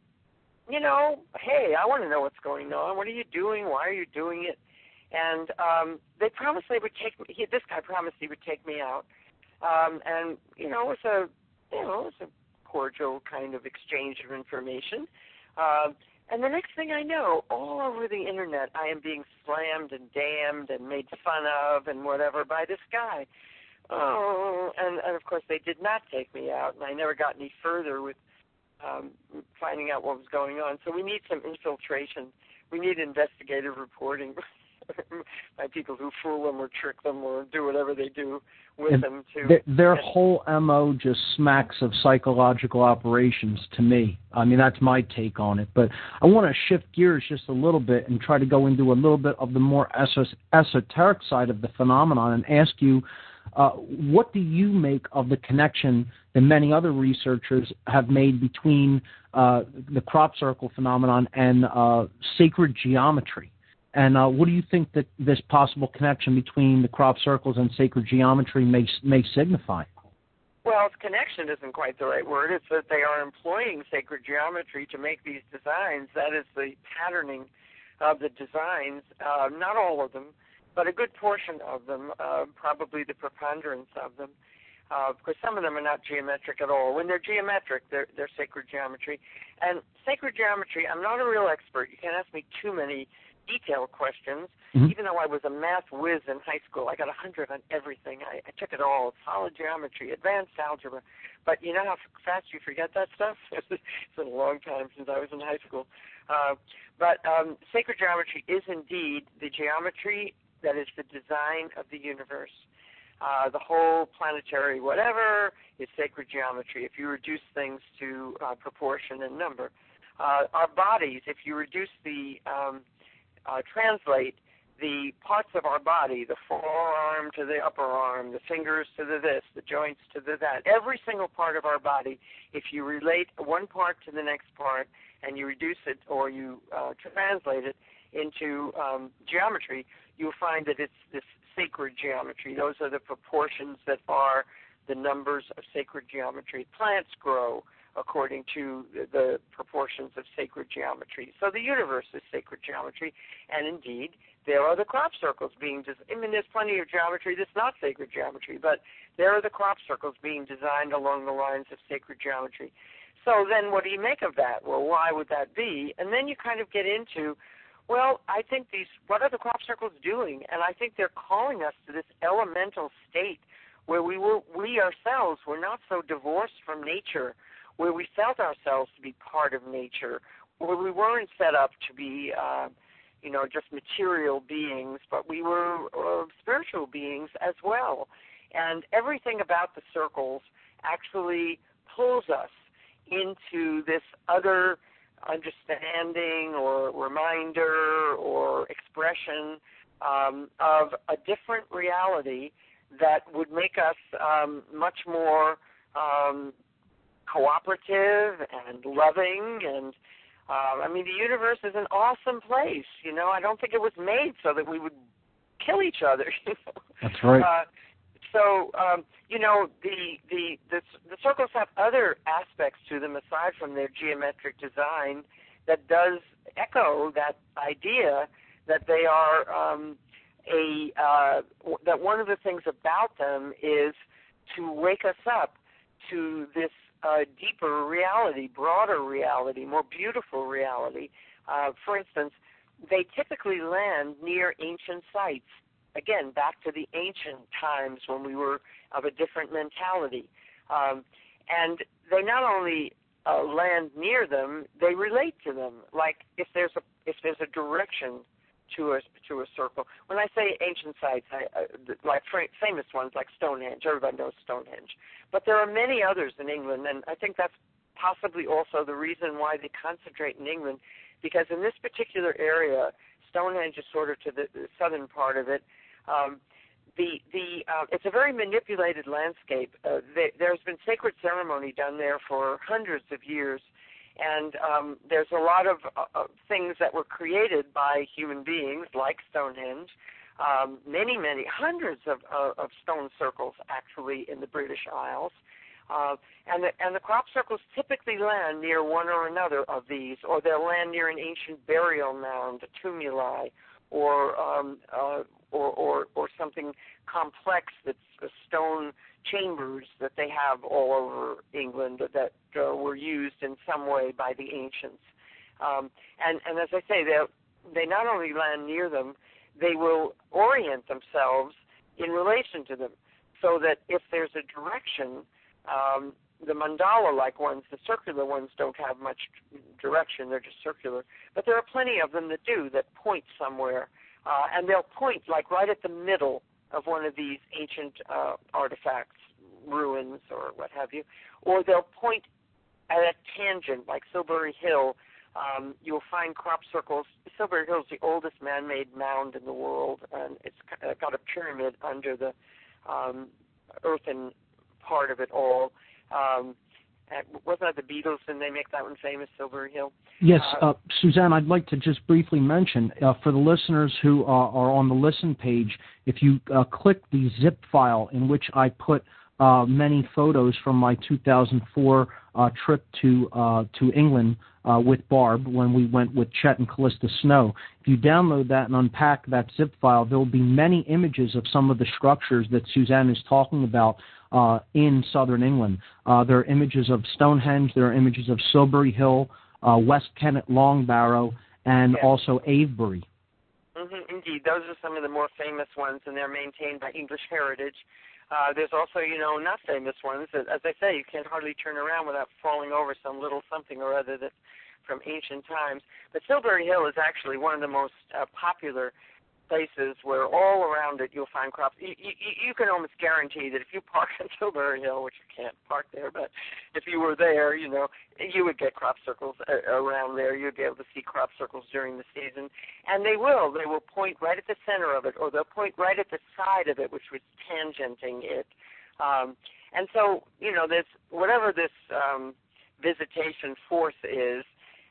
hey, I want to know what's going on. What are you doing? Why are you doing it? And they promised they would take me. This guy promised he would take me out, and it was a cordial kind of exchange of information. And the next thing I know, all over the internet, I am being slammed and damned and made fun of and whatever by this guy. Oh, and of course they did not take me out, and I never got any further with finding out what was going on. So we need some infiltration. We need investigative reporting by people who fool them or trick them or do whatever they do with them. Their whole MO just smacks of psychological operations to me. I mean, that's my take on it. But I want to shift gears just a little bit and try to go into a little bit of the more esoteric side of the phenomenon and ask you, what do you make of the connection that many other researchers have made between the crop circle phenomenon and sacred geometry? And what do you think that this possible connection between the crop circles and sacred geometry may signify? Well, connection isn't quite the right word. It's that they are employing sacred geometry to make these designs. That is the patterning of the designs. Not all of them. but a good portion of them, probably the preponderance of them, because some of them are not geometric at all. When they're geometric, they're sacred geometry. And sacred geometry, I'm not a real expert. You can't ask me too many detailed questions. Mm-hmm. Even though I was a math whiz in high school, I got 100 on everything. I took it all, solid geometry, advanced algebra. But you know how fast you forget that stuff? It's been a long time since I was in high school. But sacred geometry is indeed the geometry that is the design of the universe. The whole planetary whatever is sacred geometry if you reduce things to proportion and number. Our bodies, if you reduce the translate the parts of our body, the forearm to the upper arm, the fingers to the this, the joints to the that, every single part of our body, if you relate one part to the next part and you reduce it or you translate it into geometry, you'll find that it's this sacred geometry. Those are the proportions that are the numbers of sacred geometry. Plants grow according to the proportions of sacred geometry. So the universe is sacred geometry, and indeed, there are the crop circles being designed. I mean, there's plenty of geometry that's not sacred geometry, but there are the crop circles being designed along the lines of sacred geometry. So then what do you make of that? Well, why would that be? And then you kind of get into, well, I think what are the crop circles doing? And I think they're calling us to this elemental state where we ourselves were not so divorced from nature, where we felt ourselves to be part of nature, where we weren't set up to be, just material beings, but we were spiritual beings as well. And everything about the circles actually pulls us into this other understanding or reminder or expression of a different reality that would make us much more cooperative and loving. And the universe is an awesome place. I don't think it was made so that we would kill each other. That's right. The circles have other aspects to them aside from their geometric design that does echo that idea that they are that one of the things about them is to wake us up to this deeper reality, broader reality, more beautiful reality. For instance, they typically land near ancient sites. Again, back to the ancient times when we were of a different mentality. And they not only land near them, they relate to them. Like if there's a direction to a circle. When I say ancient sites, like famous ones like Stonehenge, everybody knows Stonehenge. But there are many others in England, and I think that's possibly also the reason why they concentrate in England, because in this particular area, Stonehenge is sort of to the southern part of it. It's a very manipulated landscape. There's been sacred ceremony done there for hundreds of years, and there's a lot of things that were created by human beings, like Stonehenge. Many, hundreds of stone circles actually in the British Isles. And the crop circles typically land near one or another of these, or they'll land near an ancient burial mound, a tumuli, or something complex that's stone chambers that they have all over England that were used in some way by the ancients. And as I say, they not only land near them, they will orient themselves in relation to them, so that if there's a direction, the mandala-like ones, the circular ones, don't have much direction. They're just circular. But there are plenty of them that do, that point somewhere. And they'll point like right at the middle of one of these ancient artifacts, ruins or what have you. Or they'll point at a tangent, like Silbury Hill. You'll find crop circles. Silbury Hill is the oldest man-made mound in the world, and it's got a pyramid under the earthen part of it all. Wasn't that the Beatles? Didn't they make that one famous, Silbury Hill? Yes, Suzanne, I'd like to just briefly mention, for the listeners who are on the listen page, if you click the zip file in which I put many photos from my 2004 trip to England with Barb when we went with Chet and Callista Snow. If you download that and unpack that zip file, there will be many images of some of the structures that Suzanne is talking about in southern England. There are images of Stonehenge, there are images of Silbury Hill, West Kennet Long Barrow, and also Avebury. Mm-hmm, indeed. Those are some of the more famous ones, and they're maintained by English Heritage. There's also, not famous ones. As I say, you can't hardly turn around without falling over some little something or other that's from ancient times. But Silbury Hill is actually one of the most popular places where all around it you'll find crops. You can almost guarantee that if you park on Silbury Hill, which you can't park there, but if you were there, you would get crop circles around there. You'd be able to see crop circles during the season. And they will point right at the center of it, or they'll point right at the side of it, which was tangenting it. And so, this whatever this visitation force is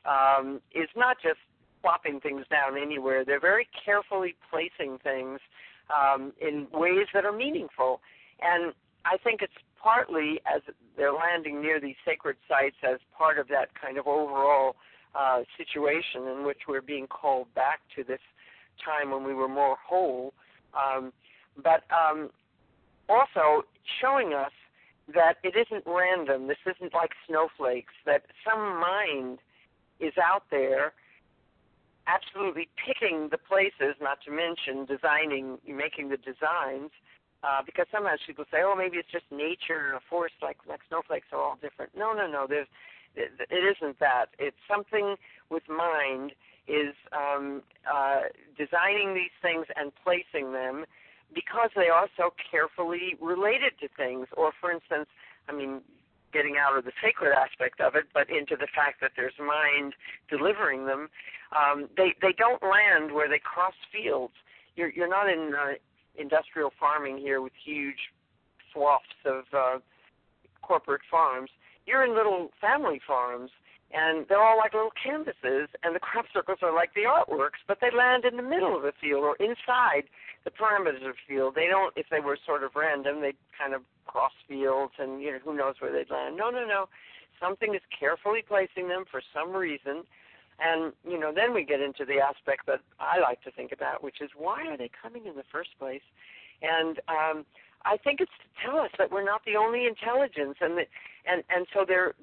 not just plopping things down anywhere. They're very carefully placing things in ways that are meaningful. And I think it's partly as they're landing near these sacred sites as part of that kind of overall situation in which we're being called back to this time when we were more whole, but also showing us that it isn't random. This isn't like snowflakes, that some mind is out there absolutely picking the places, not to mention making the designs, because sometimes people say, oh, maybe it's just nature, a forest like snowflakes are all different. No, it isn't that. It's something with mind is designing these things and placing them because they are so carefully related to things. Or, for instance, getting out of the sacred aspect of it, but into the fact that there's mind delivering them, they don't land where they cross fields. You're not in industrial farming here with huge swaths of corporate farms. You're in little family farms, and they're all like little canvases, and the crop circles are like the artworks, but they land in the middle of the field or inside the parameters of the field. They don't, if they were sort of random, they'd kind of cross fields, and who knows where they'd land. No. Something is carefully placing them for some reason, and then we get into the aspect that I like to think about, which is why are they coming in the first place? And I think it's to tell us that we're not the only intelligence, and so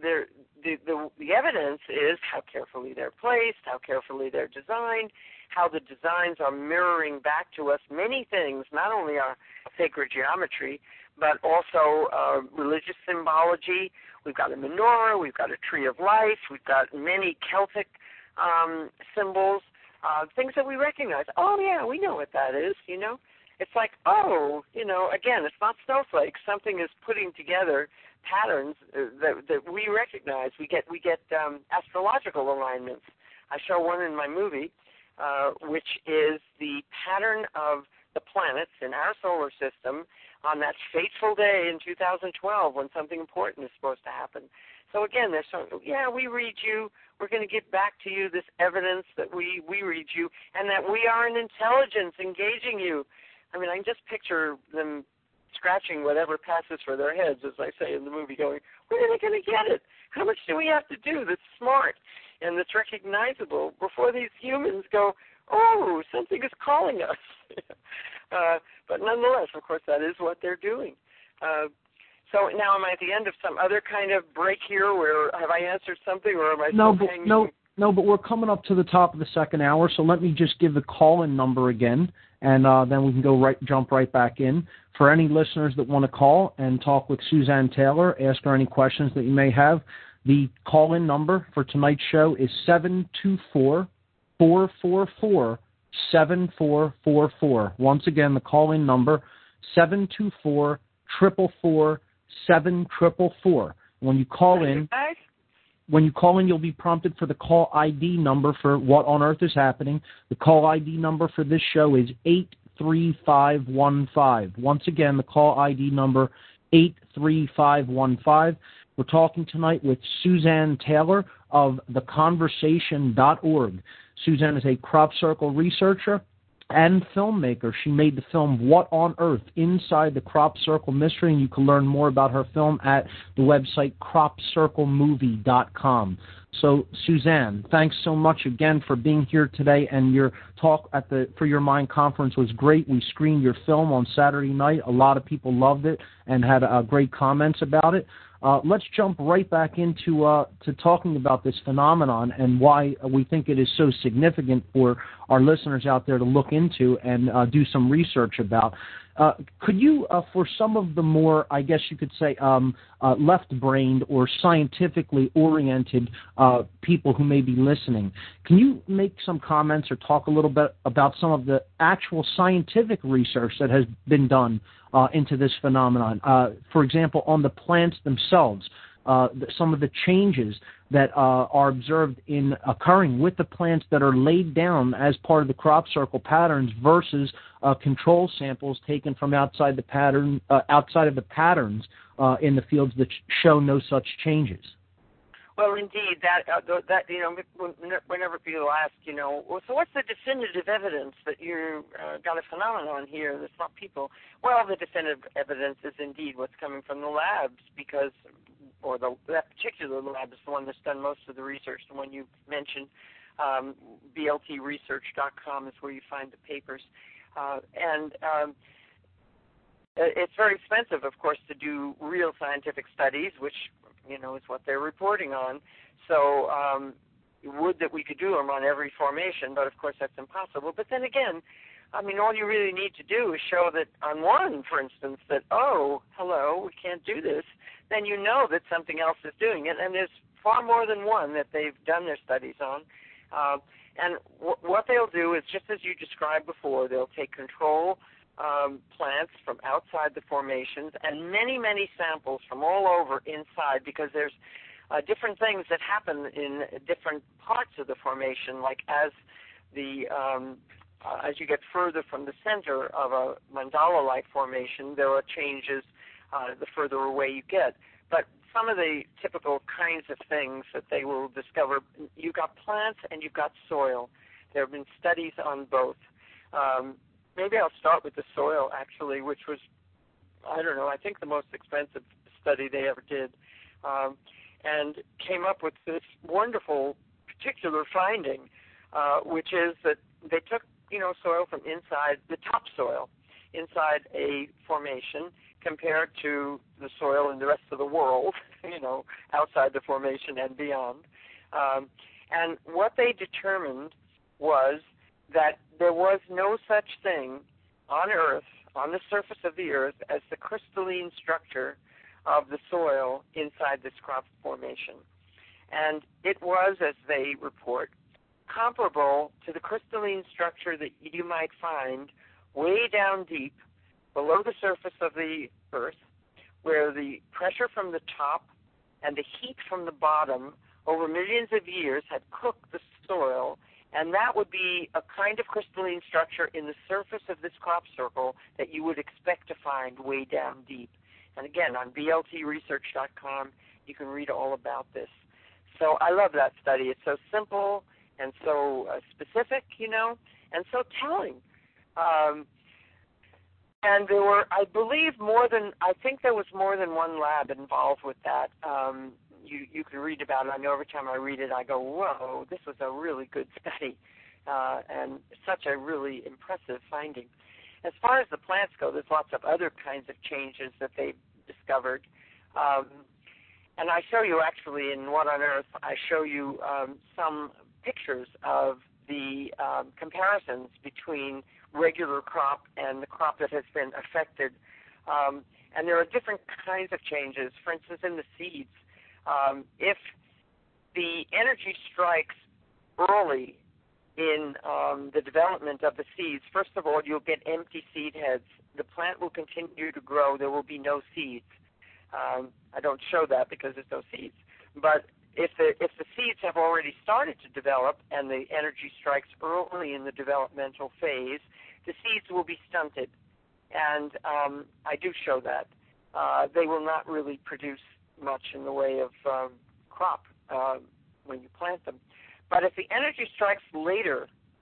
the evidence is how carefully they're placed, how carefully they're designed, how the designs are mirroring back to us many things, not only our sacred geometry, but also religious symbology. We've got a menorah, we've got a tree of life, we've got many Celtic symbols, things that we recognize. Oh, yeah, we know what that is, It's like, again, it's not snowflakes. Something is putting together patterns that we recognize. We get astrological alignments. I show one in my movie, which is the pattern of the planets in our solar system on that fateful day in 2012 when something important is supposed to happen. So again, we read you. We're going to get back to you this evidence that we read you and that we are an intelligence engaging you. I can just picture them scratching whatever passes for their heads, as I say in the movie, going, when are they going to get it? How much do we have to do that's smart and that's recognizable before these humans go, oh, something is calling us? But nonetheless, of course, that is what they're doing. So now am I at the end of some other kind of break here where have I answered something or am I still hanging? No, but we're coming up to the top of the second hour, so let me just give the call-in number again, and then we can jump right back in. For any listeners that want to call and talk with Suzanne Taylor, ask her any questions that you may have, the call-in number for tonight's show is 724-444-7444. Once again, the call-in number, 724-444-7444. When you call in, you'll be prompted for the call ID number for What on Earth is Happening. The call ID number for this show is 83515. Once again, the call ID number 83515. We're talking tonight with Suzanne Taylor of theconversation.org. Suzanne is a crop circle researcher, and filmmaker. She made the film What on Earth? Inside the Crop Circle Mystery, and you can learn more about her film at the website cropcirclemovie.com. So, Suzanne, thanks so much again for being here today, and your talk at the For Your Mind conference was great. We screened your film on Saturday night. A lot of people loved it and had great comments about it. Let's jump right back into to talking about this phenomenon and why we think it is so significant for our listeners out there to look into and do some research about. Could you, for some of the more, I guess you could say, left-brained or scientifically oriented people who may be listening, can you make some comments or talk a little bit about some of the actual scientific research that has been done into this phenomenon? For example, on the plants themselves, some of the changes that are observed in occurring with the plants that are laid down as part of the crop circle patterns versus control samples taken from outside the pattern, outside of the patterns in the fields that show no such changes. Well, indeed, that whenever people ask, well, so what's the definitive evidence that you got a phenomenon here that's not people? Well, the definitive evidence is indeed what's coming from the labs, because, or that particular lab is the one that's done most of the research, the one you mentioned. BLTresearch.com is where you find the papers, and it's very expensive, of course, to do real scientific studies, which is what they're reporting on. So would that we could do them on every formation, but of course that's impossible. But then again, all you really need to do is show that on one, for instance, that, oh, hello, we can't do this, then you know that something else is doing it. And there's far more than one that they've done their studies on. And what they'll do is, just as you described before, they'll take control plants from outside the formations and many, many samples from all over inside, because there's different things that happen in different parts of the formation, like as you get further from the center of a mandala-like formation, there are changes the further away you get. But some of the typical kinds of things that they will discover, you've got plants and you've got soil. There have been studies on both. Maybe I'll start with the soil, actually, which was, I think the most expensive study they ever did, and came up with this wonderful particular finding, which is that they took, soil from inside the topsoil, inside a formation, compared to the soil in the rest of the world, outside the formation and beyond. And what they determined was that there was no such thing on Earth, on the surface of the Earth, as the crystalline structure of the soil inside this crop formation. And it was, as they report, comparable to the crystalline structure that you might find way down deep below the surface of the Earth, where the pressure from the top and the heat from the bottom over millions of years had cooked the soil. And that would be a kind of crystalline structure in the surface of this crop circle that you would expect to find way down deep. And again, on BLTresearch.com, you can read all about this. So I love that study. It's so simple and so specific, and so telling. And there were, I think there was more than one lab involved with that. You can read about it. I know every time I read it, I go, whoa, this was a really good study, and such a really impressive finding. As far as the plants go, there's lots of other kinds of changes that they've discovered. And I show you, actually, in What on Earth, I show you some pictures of the comparisons between regular crop and the crop that has been affected. And there are different kinds of changes. For instance, in the seeds, if the energy strikes early in the development of the seeds, first of all, you'll get empty seed heads. The plant will continue to grow. There will be no seeds. I don't show that because there's no seeds. But if the seeds have already started to develop and the energy strikes early in the developmental phase, the seeds will be stunted. And I do show that. They will not really produce much in the way of crop when you plant them. But if the energy strikes later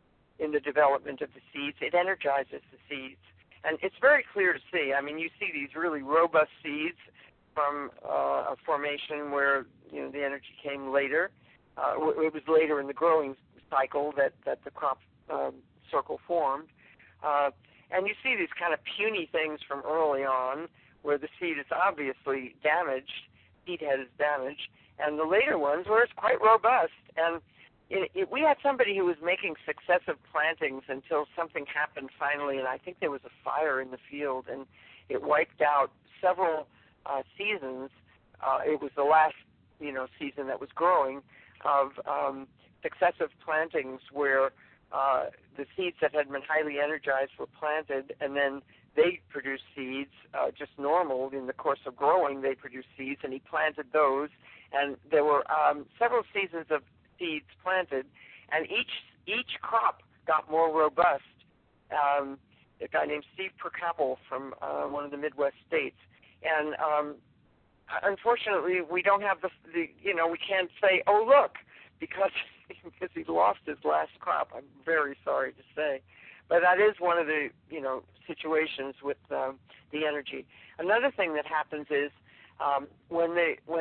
in the development of the seeds. It energizes the seeds. And it's very clear to see. I mean, you see these really robust seeds from a formation where, the energy came later. It was later in the growing cycle that the crop circle formed. And you see these kind of puny things from early on where the seed is obviously damaged, seed head is damaged, and the later ones where it's quite robust. And we had somebody who was making successive plantings until something happened finally, and I think there was a fire in the field, and it wiped out several seasons. It was the last, season that was growing of successive plantings where the seeds that had been highly energized were planted, and then they produced seeds just normal. In the course of growing, they produced seeds, and he planted those, and there were several seasons of seeds planted, and each crop got more robust. A guy named Steve Percapel from one of the Midwest states, and unfortunately, we don't have the we can't say, oh look, because he lost his last crop. I'm very sorry to say, but that is one of the situations with the energy. Another thing that happens is when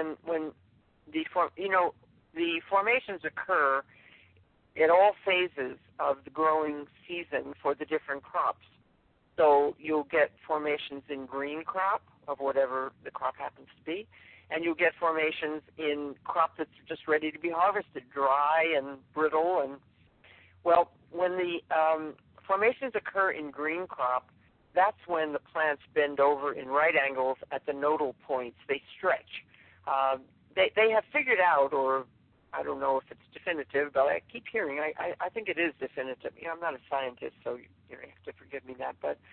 the formations occur at all phases of the growing season for the different crops. So you'll get formations in green crop of whatever the crop happens to be, and you'll get formations in crop that's just ready to be harvested, dry and brittle. And well, when the formations occur in green crop, that's when the plants bend over in right angles at the nodal points. They stretch. They have figured out, or I don't know if it's definitive, but I keep hearing, I think it is definitive. I'm not a scientist, so you have to forgive me that, but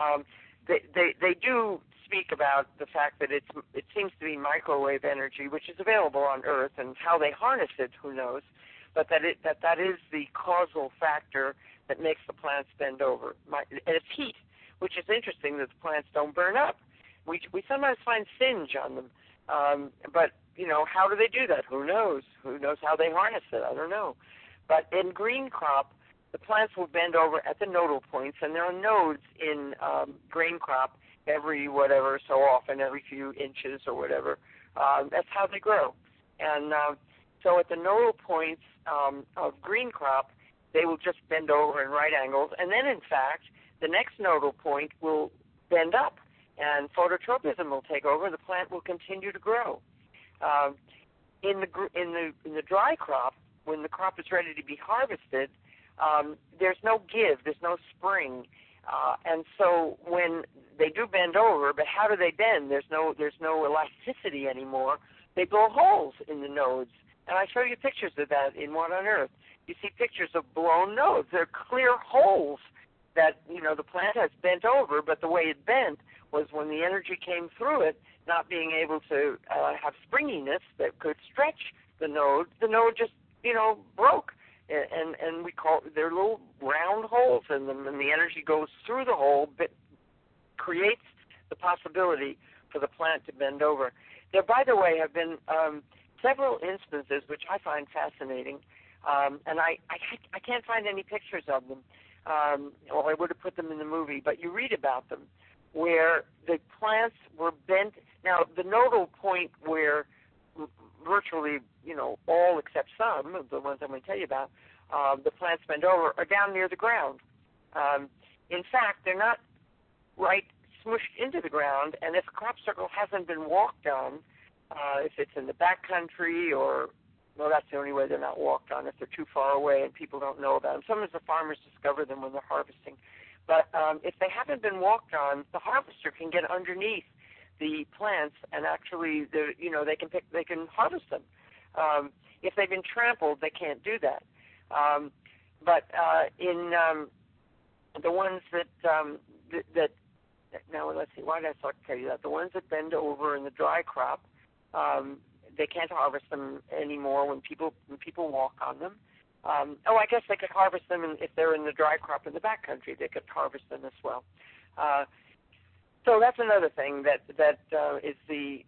they do speak about the fact that it seems to be microwave energy, which is available on Earth, and how they harness it, who knows, but that is the causal factor that makes the plants bend over. And it's heat, which is interesting that the plants don't burn up. We sometimes find singe on them, but how do they do that? Who knows? Who knows how they harness it? I don't know. But in green crop, the plants will bend over at the nodal points, and there are nodes in grain crop every whatever so often, every few inches or whatever. That's how they grow. And so at the nodal points of green crop, they will just bend over in right angles. And then, in fact, the next nodal point will bend up, and phototropism will take over. The plant will continue to grow. In the dry crop, when the crop is ready to be harvested, there's no give, there's no spring, and so when they do bend over, but how do they bend? There's no elasticity anymore. They blow holes in the nodes, and I show you pictures of that in What on Earth. You see pictures of blown nodes. They're clear holes that the plant has bent over, but the way it bent was when the energy came through it, not being able to have springiness that could stretch the node just broke, and we call they're little round holes in them, and the energy goes through the hole, but creates the possibility for the plant to bend over. There, by the way, have been several instances which I find fascinating, and I can't find any pictures of them, or I would have put them in the movie, but you read about them, where the plants were bent. Now, the nodal point where virtually, all except some of the ones I'm going to tell you about, the plants bend over, are down near the ground. In fact, they're not right smushed into the ground, and if a crop circle hasn't been walked on, if it's in the back country that's the only way they're not walked on, if they're too far away and people don't know about them. Sometimes the farmers discover them when they're harvesting. But if they haven't been walked on, the harvester can get underneath the plants and actually, they can harvest them. If they've been trampled, they can't do that. But in the ones that now let's see, why did I tell you that? The ones that bend over in the dry crop, they can't harvest them anymore when people walk on them. I guess they could harvest them if they're in the dry crop in the backcountry. They could harvest them as well. So that's another thing that is the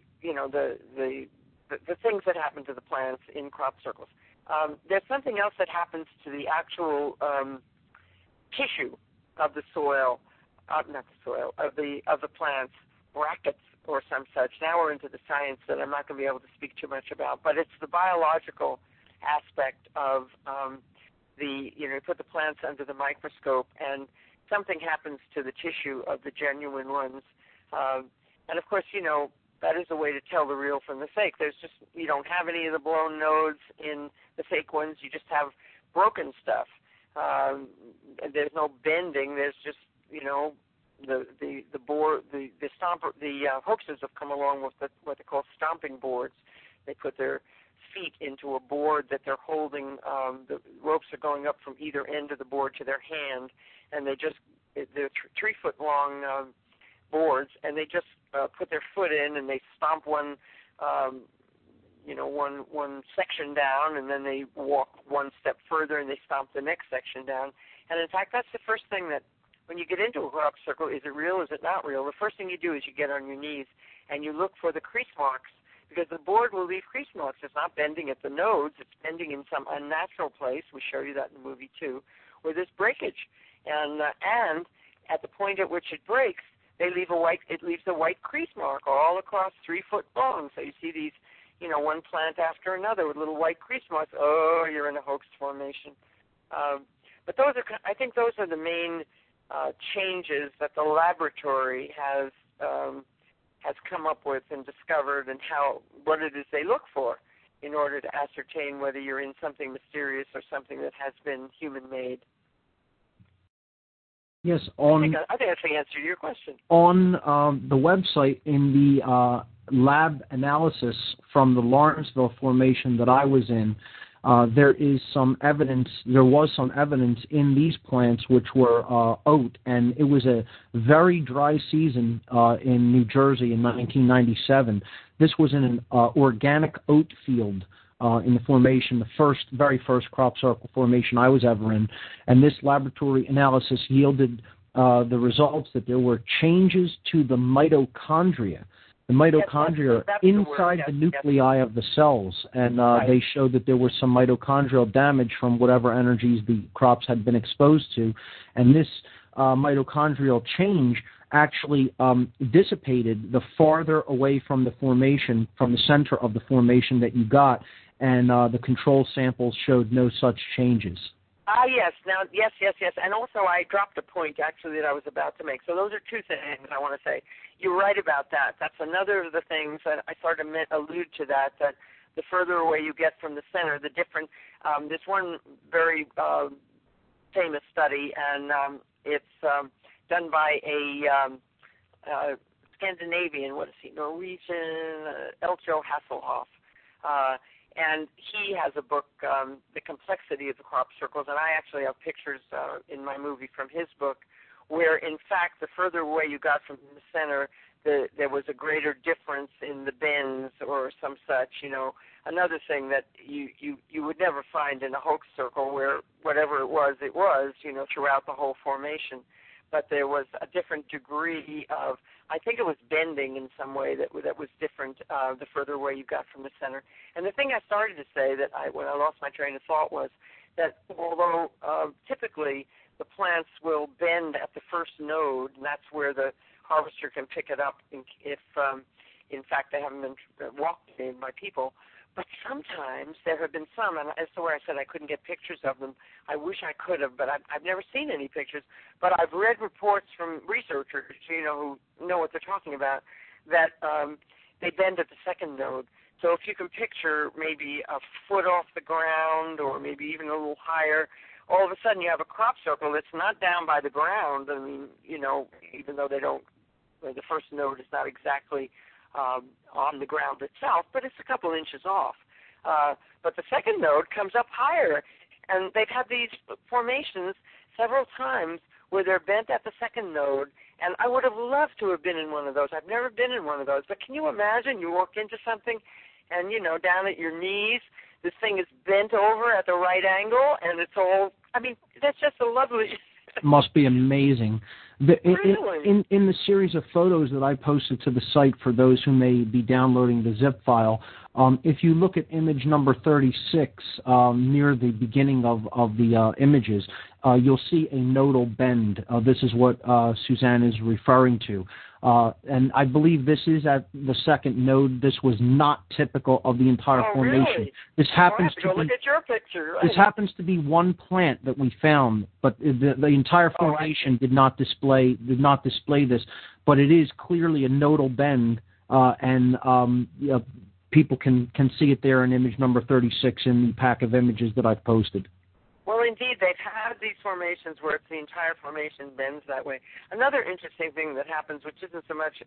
things that happen to the plants in crop circles. There's something else that happens to the actual tissue of the soil, not the soil, of the plants, brackets or some such. Now we're into the science that I'm not going to be able to speak too much about, but it's the biological aspect of you put the plants under the microscope and something happens to the tissue of the genuine ones. And of course, that is a way to tell the real from the fake. You don't have any of the blown nodes in the fake ones. You just have broken stuff. There's no bending. There's just, the board, the hoaxers have come along with what they call stomping boards. They put their feet into a board that they're holding. The ropes are going up from either end of the board to their hand, and they're 3 foot long boards, and they just put their foot in and they stomp one section down, and then they walk one step further and they stomp the next section down. And in fact, that's the first thing that when you get into a crop circle, is it real, is it not real? The first thing you do is you get on your knees and you look for the crease marks, because the board will leave crease marks. It's not bending at the nodes, it's bending in some unnatural place. We show you that in the movie too, where there's breakage. And at the point at which it breaks, it leaves a white crease mark all across 3 foot long. So you see these, one plant after another with little white crease marks. Oh, you're in a hoax formation. But I think those are the main changes that the laboratory has come up with and discovered, and what it is they look for in order to ascertain whether you're in something mysterious or something that has been human-made. Yes, I think that's the answer to your question. On the website, in the lab analysis from the Lawrenceville formation that I was in, there was some evidence in these plants which were oat, and it was a very dry season in New Jersey in 1997. This was in an organic oat field in the formation, the very first crop circle formation I was ever in, and this laboratory analysis yielded the results that there were changes to the mitochondria. The mitochondria are inside the nuclei of the cells, and they showed that there was some mitochondrial damage from whatever energies the crops had been exposed to, and this mitochondrial change actually dissipated the farther away from the formation, from the center of the formation that you got, and the control samples showed no such changes. Yes. Now, yes. And also I dropped a point, actually, that I was about to make. So those are two things I want to say. You're right about that. That's another of the things that I sort of allude to that the further away you get from the center, the different, this one very famous study, and it's done by a Scandinavian, Norwegian, Eljo Hasselhoff. And he has a book, The Complexity of the Crop Circles, and I actually have pictures in my movie from his book where, in fact, the further away you got from the center, there was a greater difference in the bends or some such, Another thing that you would never find in a hoax circle where whatever it was, throughout the whole formation. But there was a different degree of, I think it was bending in some way that was different the further away you got from the center. And the thing I started to say when I lost my train of thought was that although typically the plants will bend at the first node, and that's where the harvester can pick it up if in fact they haven't been walked in by people. But sometimes there have been some, and as to where I said I couldn't get pictures of them, I wish I could have, but I've never seen any pictures. But I've read reports from researchers, who know what they're talking about, that they bend at the second node. So if you can picture maybe a foot off the ground or maybe even a little higher, all of a sudden you have a crop circle that's not down by the ground. I mean, even though the first node is not exactly on the ground itself, but it's a couple inches off. But the second node comes up higher, and they've had these formations several times where they're bent at the second node, and I would have loved to have been in one of those. I've never been in one of those, but can you imagine you walk into something and, down at your knees, this thing is bent over at the right angle, and it's all, that's just a lovely... Must be amazing. In the series of photos that I posted to the site for those who may be downloading the zip file, if you look at image number 36 near the beginning of the images, you'll see a nodal bend. This is what Suzanne is referring to. And I believe this is at the second node. This was not typical of the entire formation. Really? This happens to look at your picture. This happens to be one plant that we found, but the entire formation did not display this. But it is clearly a nodal bend, and people can see it there in image number 36 in the pack of images that I've posted. Well, indeed, they've had these formations where it's the entire formation bends that way. Another interesting thing that happens, which isn't so much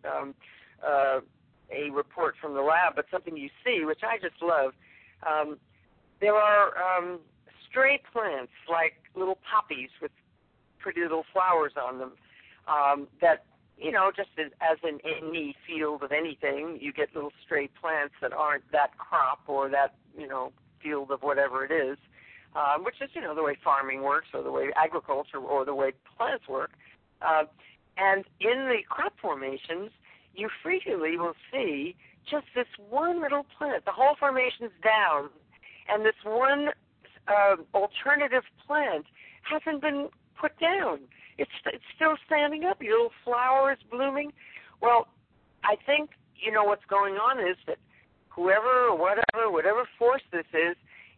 a report from the lab, but something you see, which I just love, there are stray plants like little poppies with pretty little flowers on them that, just as in any field of anything, you get little stray plants that aren't that crop or that, field of whatever it is. Which is, the way farming works or the way agriculture or the way plants work. And in the crop formations, you frequently will see just this one little plant. The whole formation's down, and this one alternative plant hasn't been put down. It's still standing up. Your little flower is blooming. Well, I think, what's going on is that whoever or whatever force this is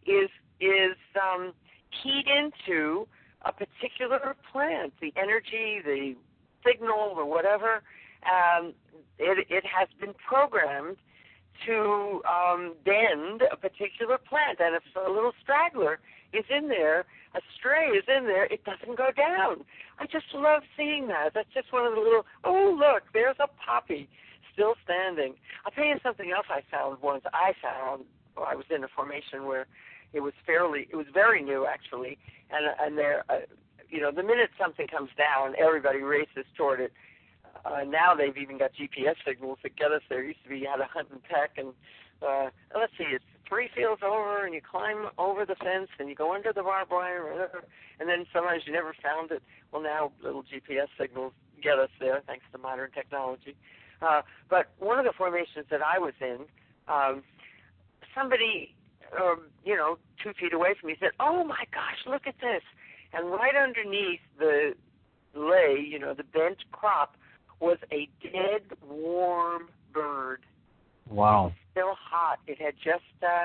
keyed into a particular plant, the energy, the signal, or whatever. It has been programmed to bend a particular plant, and if a little straggler is in there, a stray is in there, it doesn't go down. I just love seeing that. That's just one of the little, oh, look, there's a poppy still standing. I'll tell you something else I found once. I was in a formation where it was very new, actually, and there, the minute something comes down, everybody races toward it. Now they've even got GPS signals that get us there. It used to be you had to hunt and peck, and let's see, it's 3 fields over, and you climb over the fence, and you go under the barbed wire, or whatever, and then sometimes you never found it. Well, now little GPS signals get us there, thanks to modern technology. But one of the formations that I was in, somebody 2 feet away from me said, "Oh my gosh, look at this!" And right underneath the lay, the bent crop, was a dead, warm bird. Wow! It was still hot. It had just,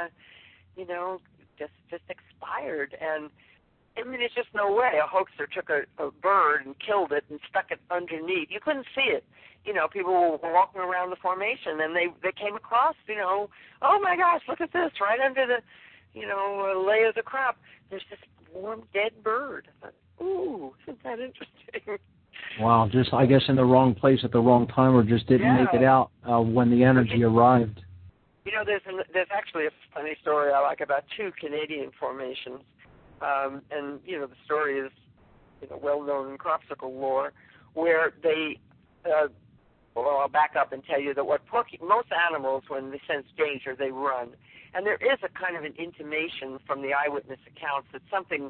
just expired, and I mean, there's just no way a hoaxer took a bird and killed it and stuck it underneath. You couldn't see it. People were walking around the formation, and they came across, oh my gosh, look at this, right under the, lay of the crop. There's this warm, dead bird. I thought, ooh, isn't that interesting? Wow, just, I guess, in the wrong place at the wrong time, or just didn't make it out when the energy arrived. There's actually a funny story I like about 2 Canadian formations. And, the story is, well-known in cropsicle lore, where they, I'll back up and tell you that most animals, when they sense danger, they run. And there is a kind of an intimation from the eyewitness accounts that something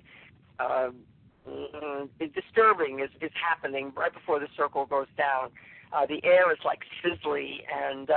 disturbing is happening right before the circle goes down. The air is like sizzly, and,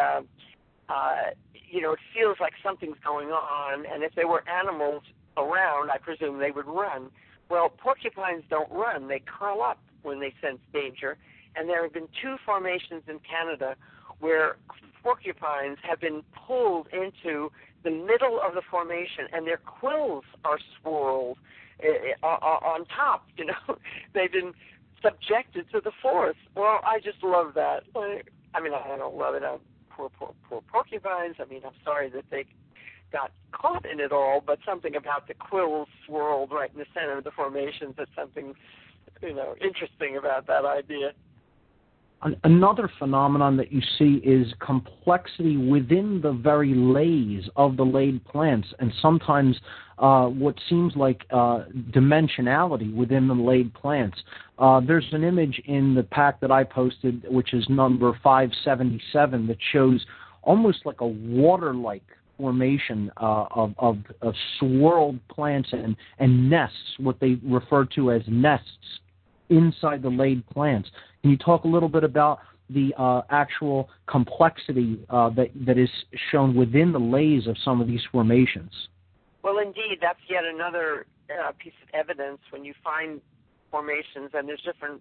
it feels like something's going on. And if there were animals around, I presume they would run. Well, porcupines don't run. They curl up when they sense danger. And there have been 2 formations in Canada where porcupines have been pulled into the middle of the formation, and their quills are swirled on top. They've been subjected to the force. Well, I just love that. I mean, I don't love it. Poor porcupines. I mean, I'm sorry that they got caught in it all, but something about the quills swirled right in the center of the formations, that's something, interesting about that idea. Another phenomenon that you see is complexity within the very lays of the laid plants, and sometimes what seems like dimensionality within the laid plants. There's an image in the pack that I posted, which is number 577, that shows almost like a water-like formation of swirled plants and nests, what they refer to as nests, inside the laid plants. Can you talk a little bit about the actual complexity that is shown within the lays of some of these formations? Well, indeed, that's yet another piece of evidence when you find formations, and there's different,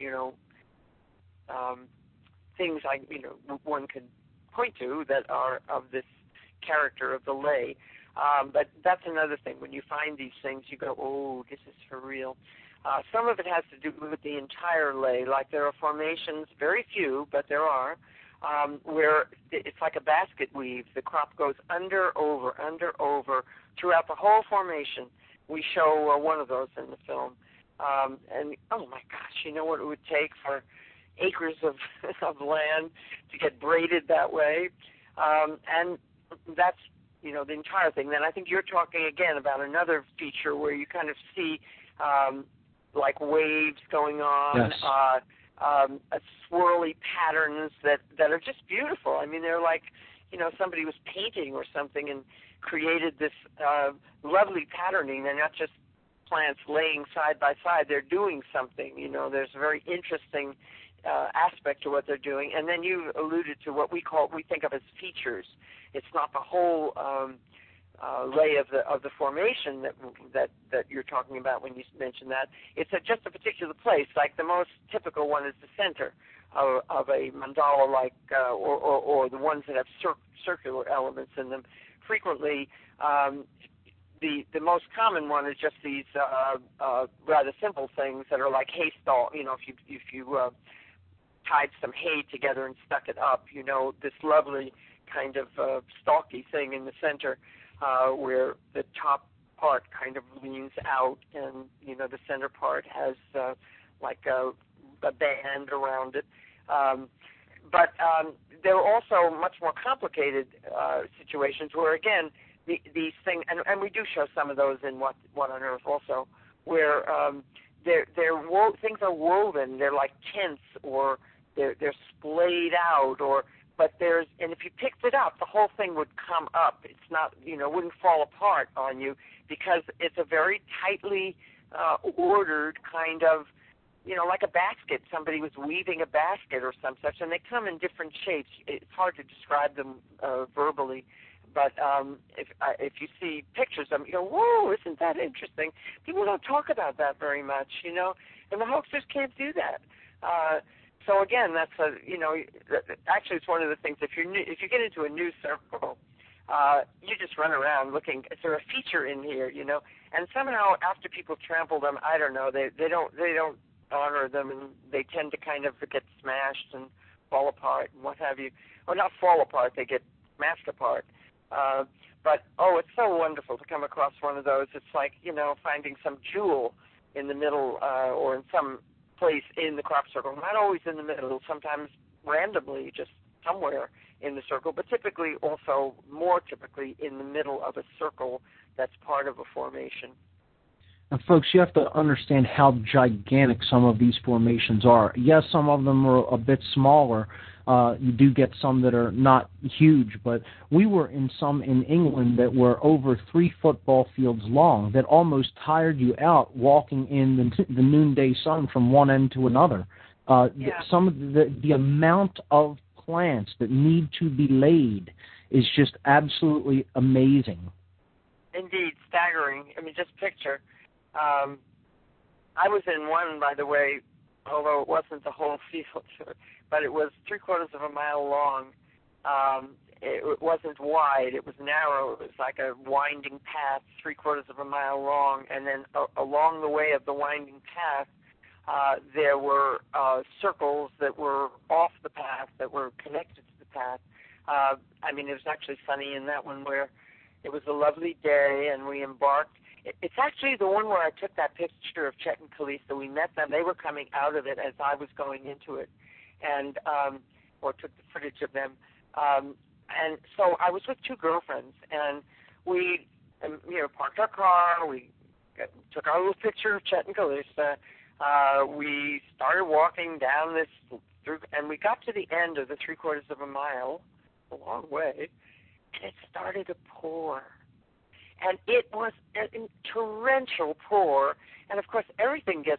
things one could point to that are of this character of the ley. But that's another thing. When you find these things, you go, oh, this is for real. Some of it has to do with the entire ley. Like there are formations, very few, but there are, where it's like a basket weave. The crop goes under, over, throughout the whole formation. We show one of those in the film. And, oh, my gosh, you know what it would take for acres of land to get braided that way? And that's, the entire thing. Then I think you're talking, again, about another feature where you kind of see like waves going on, yes. Swirly patterns that are just beautiful. I mean, they're like, somebody was painting or something and created this lovely patterning. They're not just plants laying side by side. They're doing something. There's a very interesting aspect to what they're doing. And then you alluded to what we think of as features. It's not the whole lay of the formation that you're talking about when you mention that. It's just a particular place. Like the most typical one is the center of a mandala, like or the ones that have circular elements in them. Frequently, the most common one is just these rather simple things that are like hay stalk. If you tied some hay together and stuck it up, this lovely kind of stalky thing in the center where the top part kind of leans out and, the center part has like a band around it. But there are also much more complicated situations where, again, these things, and we do show some of those in What on Earth also, where things are woven. They're like tents, or they're splayed out, and if you picked it up, the whole thing would come up. It's not, wouldn't fall apart on you because it's a very tightly ordered kind of, like a basket. Somebody was weaving a basket or some such, and they come in different shapes. It's hard to describe them verbally, but if you see pictures of them, you go, whoa, isn't that interesting? People don't talk about that very much, and the hoaxers can't do that. So again, that's actually it's one of the things. If you get into a new circle, you just run around looking. Is there a feature in here? And somehow after people trample them, I don't know. They don't honor them, and they tend to kind of get smashed and fall apart and what have you. Or not fall apart. They get smashed apart. But it's so wonderful to come across one of those. It's like finding some jewel in the middle or in some place in the crop circle, not always in the middle, sometimes randomly just somewhere in the circle, but more typically in the middle of a circle that's part of a formation. Now, folks, you have to understand how gigantic some of these formations are. Yes, some of them are a bit smaller. You do get some that are not huge, but we were in some in England that were over 3 football fields long that almost tired you out walking in the noonday sun from one end to another. Some of the amount of plants that need to be laid is just absolutely amazing. Indeed, staggering. I mean, just picture. I was in one, by the way, although it wasn't the whole field, but it was 3/4 of a mile long. It wasn't wide. It was narrow. It was like a winding path, 3/4 of a mile long. And then along the way of the winding path, there were circles that were off the path, that were connected to the path. I mean, it was actually funny in that one where it was a lovely day and we embarked. It's actually the one where I took that picture of Chet and Kalisa. We met them. They were coming out of it as I was going into it, and or took the footage of them. And so I was with 2 girlfriends, and we, parked our car. We took our little picture of Chet and Kalisa. We started walking down through, and we got to the end of the 3/4 of a mile, a long way, and it started to pour. And it was a torrential pour, and of course everything gets,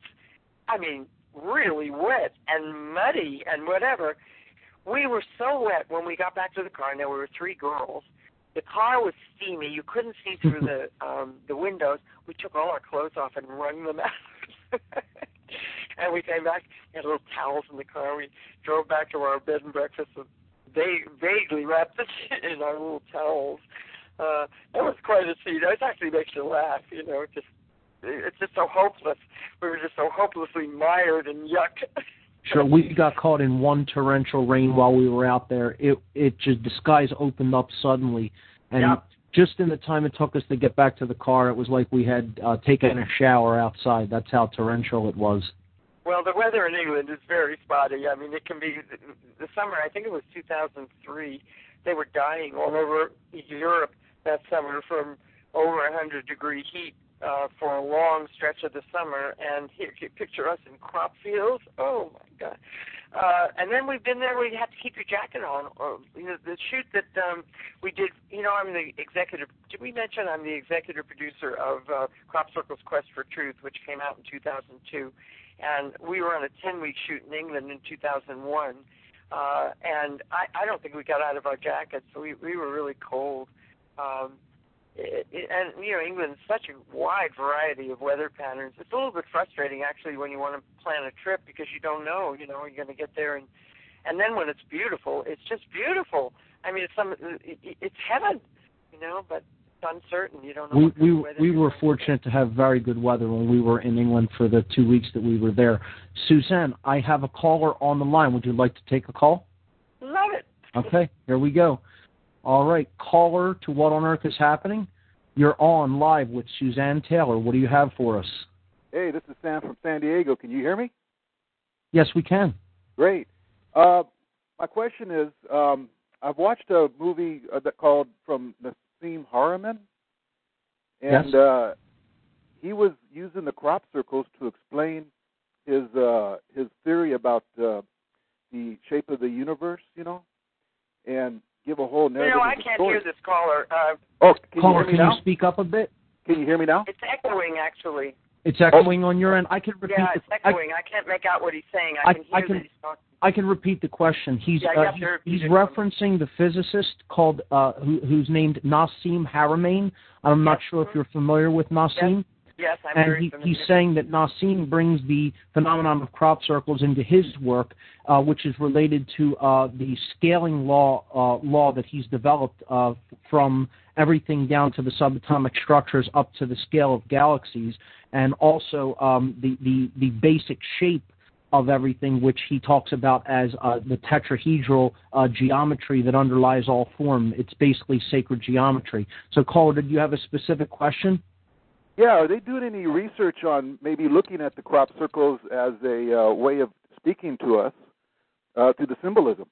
really wet and muddy and whatever. We were so wet when we got back to the car, and there were 3 girls. The car was steamy. You couldn't see through the windows. We took all our clothes off and wrung them out. And we came back, had little towels in the car. We drove back to our bed and breakfast, and they vaguely wrapped us in our little towels. That was quite a scene. It actually makes you laugh, it's just so hopeless. We were just so hopelessly mired in yuck. Sure, we got caught in one torrential rain while we were out there. It just, the skies opened up suddenly, and just in the time it took us to get back to the car, it was like we had taken a shower outside. That's how torrential it was. Well, the weather in England is very spotty. I mean, it can be the summer. I think it was 2003. They were dying all over Europe that summer from over 100-degree heat for a long stretch of the summer. And here, picture us in crop fields. Oh my God! And then we've been there. We have to keep your jacket on. The shoot that we did. I'm the executive. Did we mention I'm the executive producer of Crop Circle's Quest for Truth, which came out in 2002. And we were on a 10-week shoot in England in 2001. And I don't think we got out of our jackets, so we were really cold. England's such a wide variety of weather patterns. It's a little bit frustrating, actually, when you want to plan a trip because you don't know, you're going to get there. And then when it's beautiful, it's just beautiful. I mean, it's heaven, but it's uncertain. You don't know. We were fortunate to have very good weather when we were in England for the 2 weeks that we were there. Suzanne, I have a caller on the line. Would you like to take a call? Love it. Okay, here we go. All right, caller to What on Earth is Happening? You're on live with Suzanne Taylor. What do you have for us? Hey, this is Sam from San Diego. Can you hear me? Yes, we can. Great. My question is, I've watched a movie called From Nassim Haramein, and yes. He was using the crop circles to explain his theory about the shape of the universe, and give a whole narrative. I can't hear this caller. Caller, can you speak up a bit? Can you hear me now? It's echoing, actually. It's echoing on your end. I can repeat. Yeah, it's echoing. I can't make out what he's saying. I can hear that he's talking. I can repeat the question. He's referencing the physicist called who's named Nassim Haramein. I'm not sure if you're familiar with Nassim. Yes, I'm very familiar. He's saying that Nassim brings the phenomenon of crop circles into his work, which is related to the scaling law that he's developed from everything down to the subatomic structures up to the scale of galaxies, and also the basic shape of everything, which he talks about as the tetrahedral geometry that underlies all form. It's basically sacred geometry. So, caller, did you have a specific question? Yeah, are they doing any research on maybe looking at the crop circles as a way of speaking to us through the symbolism?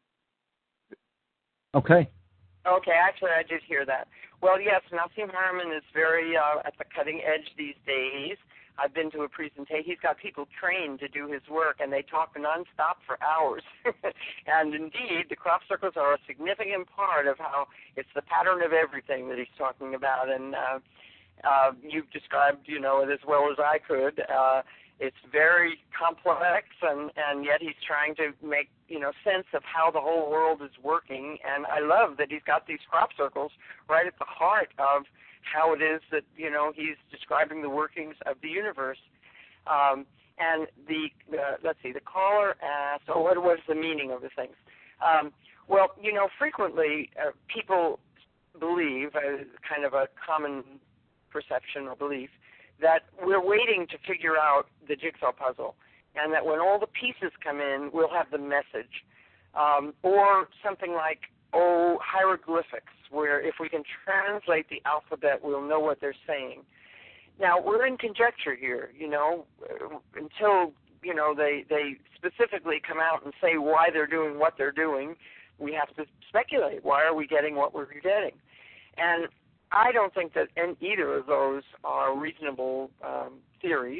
Okay. Okay, actually, I did hear that. Well, yes, Nassim Haramein is very at the cutting edge these days. I've been to a presentation. He's got people trained to do his work, and they talk nonstop for hours. And indeed, the crop circles are a significant part of how it's the pattern of everything that he's talking about. And you've described, it as well as I could. It's very complex, and yet he's trying to make, sense of how the whole world is working. And I love that he's got these crop circles right at the heart of how it is that, he's describing the workings of the universe. And let's see, the caller asked, what was the meaning of the things? Well, frequently people believe, kind of a common perception or belief, that we're waiting to figure out the jigsaw puzzle, and that when all the pieces come in, we'll have the message. Or something like, hieroglyphics, where if we can translate the alphabet, we'll know what they're saying. Now, we're in conjecture here, until, they specifically come out and say why they're doing what they're doing. We have to speculate. Why are we getting what we're getting? And I don't think that either of those are reasonable theories.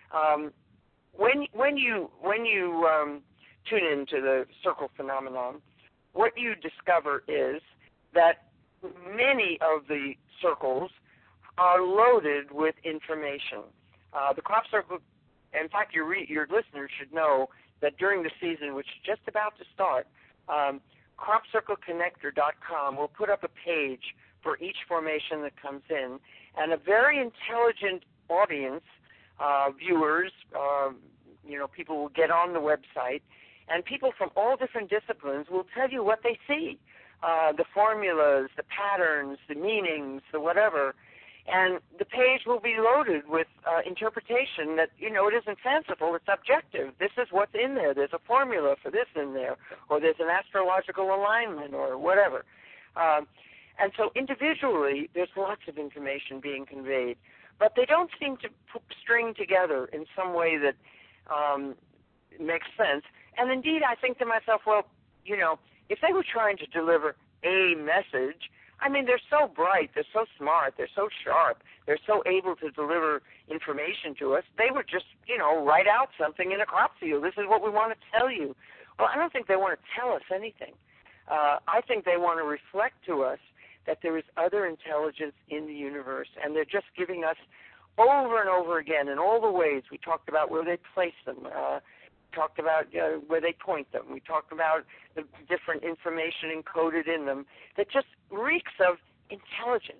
When you tune into the circle phenomenon, what you discover is that many of the circles are loaded with information. The crop circle, in fact, your listeners should know that during the season, which is just about to start, CropCircleConnector.com will put up a page for each formation that comes in, and a very intelligent audience, viewers, people will get on the website, and people from all different disciplines will tell you what they see, the formulas, the patterns, the meanings, the whatever. And the page will be loaded with interpretation that, it isn't fanciful, it's objective. This is what's in there. There's a formula for this in there, or there's an astrological alignment, or whatever. And so individually, there's lots of information being conveyed, but they don't seem to string together in some way that makes sense. And indeed, I think to myself, well, if they were trying to deliver a message, they're so bright, they're so smart, they're so sharp, they're so able to deliver information to us, they would just, write out something in a crop field. This is what we want to tell you. Well, I don't think they want to tell us anything. I think they want to reflect to us that there is other intelligence in the universe, and they're just giving us over and over again in all the ways. We talked about where they place them, talked about where they point them. We talked about the different information encoded in them that just reeks of intelligence,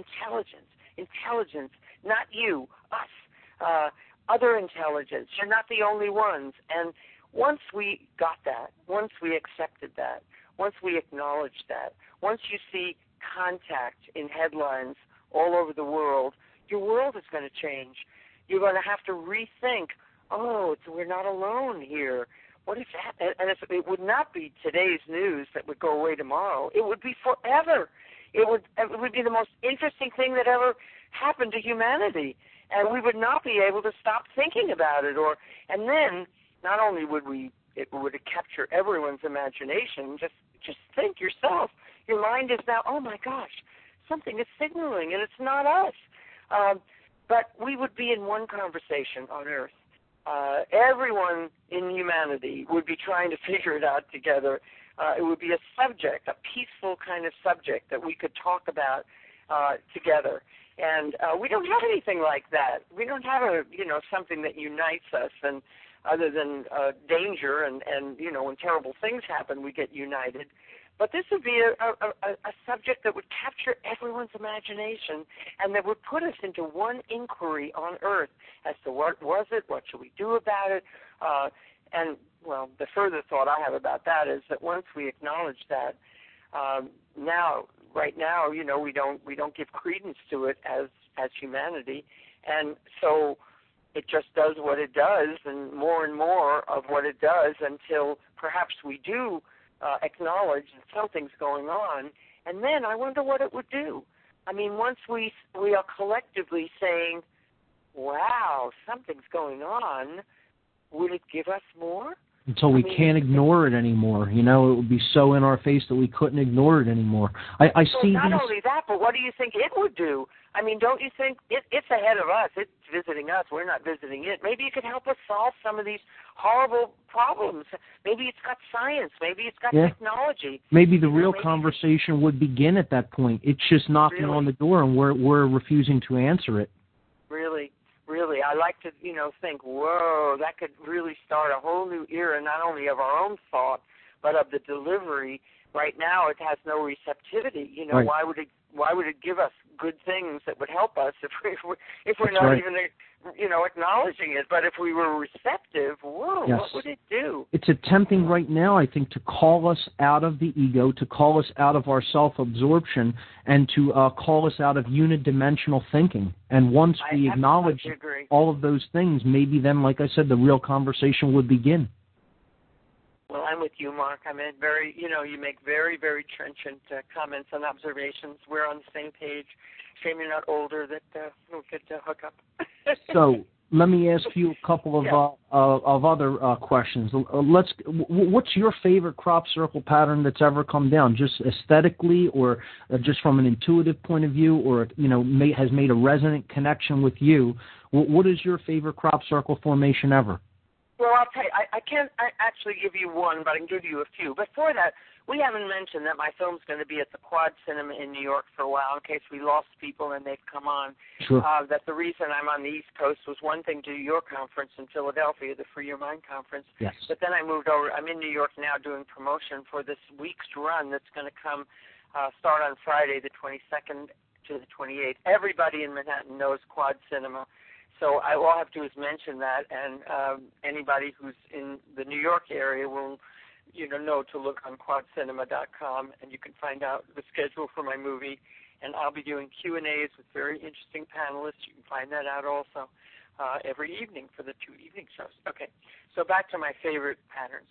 not you, us, other intelligence. You're not the only ones. And once we got that, once we accepted that, once we acknowledged that, once you see contact in headlines all over the world, your world is going to change. You're going to have to rethink, we're not alone here. What is that? And it would not be today's news that would go away tomorrow. It would be forever. It would be the most interesting thing that ever happened to humanity, and we would not be able to stop thinking about it. And then not only would it would capture everyone's imagination. Just think yourself. Your mind is now, oh my gosh, something is signaling, and it's not us. But we would be in one conversation on Earth. Everyone in humanity would be trying to figure it out together. It would be a subject, a peaceful kind of subject that we could talk about together. And we don't have anything like that. We don't have something that unites us, and other than danger and when terrible things happen, we get united. But this would be a subject that would capture everyone's imagination and that would put us into one inquiry on Earth as to what was it, what should we do about it, and, well, the further thought I have about that is that once we acknowledge that, right now, we don't give credence to it as humanity, and so it just does what it does and more of what it does until perhaps we do acknowledge that something's going on, and then I wonder what it would do. Once we are collectively saying, wow, something's going on, would it give us more? Until we can't ignore it anymore. It would be so in our face that we couldn't ignore it anymore. I see. Not only that, but what do you think it would do? Don't you think it's ahead of us? It's visiting us. We're not visiting it. Maybe it could help us solve some of these horrible problems. Maybe it's got science. Maybe it's got technology. Maybe the real conversation would begin at that point. It's just knocking on the door, and we're refusing to answer it. Really, I like to, think, whoa, that could really start a whole new era, not only of our own thought, but of the delivery. Right now, it has no receptivity. Right. Why would it give us good things that would help us if we're not even, acknowledging it? But if we were receptive, what would it do? It's attempting right now, I think, to call us out of the ego, to call us out of our self-absorption, and to call us out of unidimensional thinking. And once we acknowledge all of those things, maybe then, like I said, the real conversation would begin. Well, I'm with you, Mark. You make very, very trenchant comments and observations. We're on the same page. Shame you're not older that we'll get to hook up. So let me ask you a couple of other questions. What's your favorite crop circle pattern that's ever come down? Just aesthetically, or just from an intuitive point of view, or has made a resonant connection with you? What is your favorite crop circle formation ever? Well, I'll tell you, I can't actually give you one, but I can give you a few. Before that, we haven't mentioned that my film's going to be at the Quad Cinema in New York for a while, in case we lost people and they've come on. Sure. That the reason I'm on the East Coast was one thing to do your conference in Philadelphia, the Free Your Mind conference. Yes. But then I moved over. I'm in New York now doing promotion for this week's run that's going to start on Friday, the 22nd to the 28th. Everybody in Manhattan knows Quad Cinema. So all I have to do is mention that, and anybody who's in the New York area will, know to look on quadcinema.com, and you can find out the schedule for my movie. And I'll be doing Q&As with very interesting panelists. You can find that out also every evening for the 2 evening shows. Okay, so back to my favorite patterns.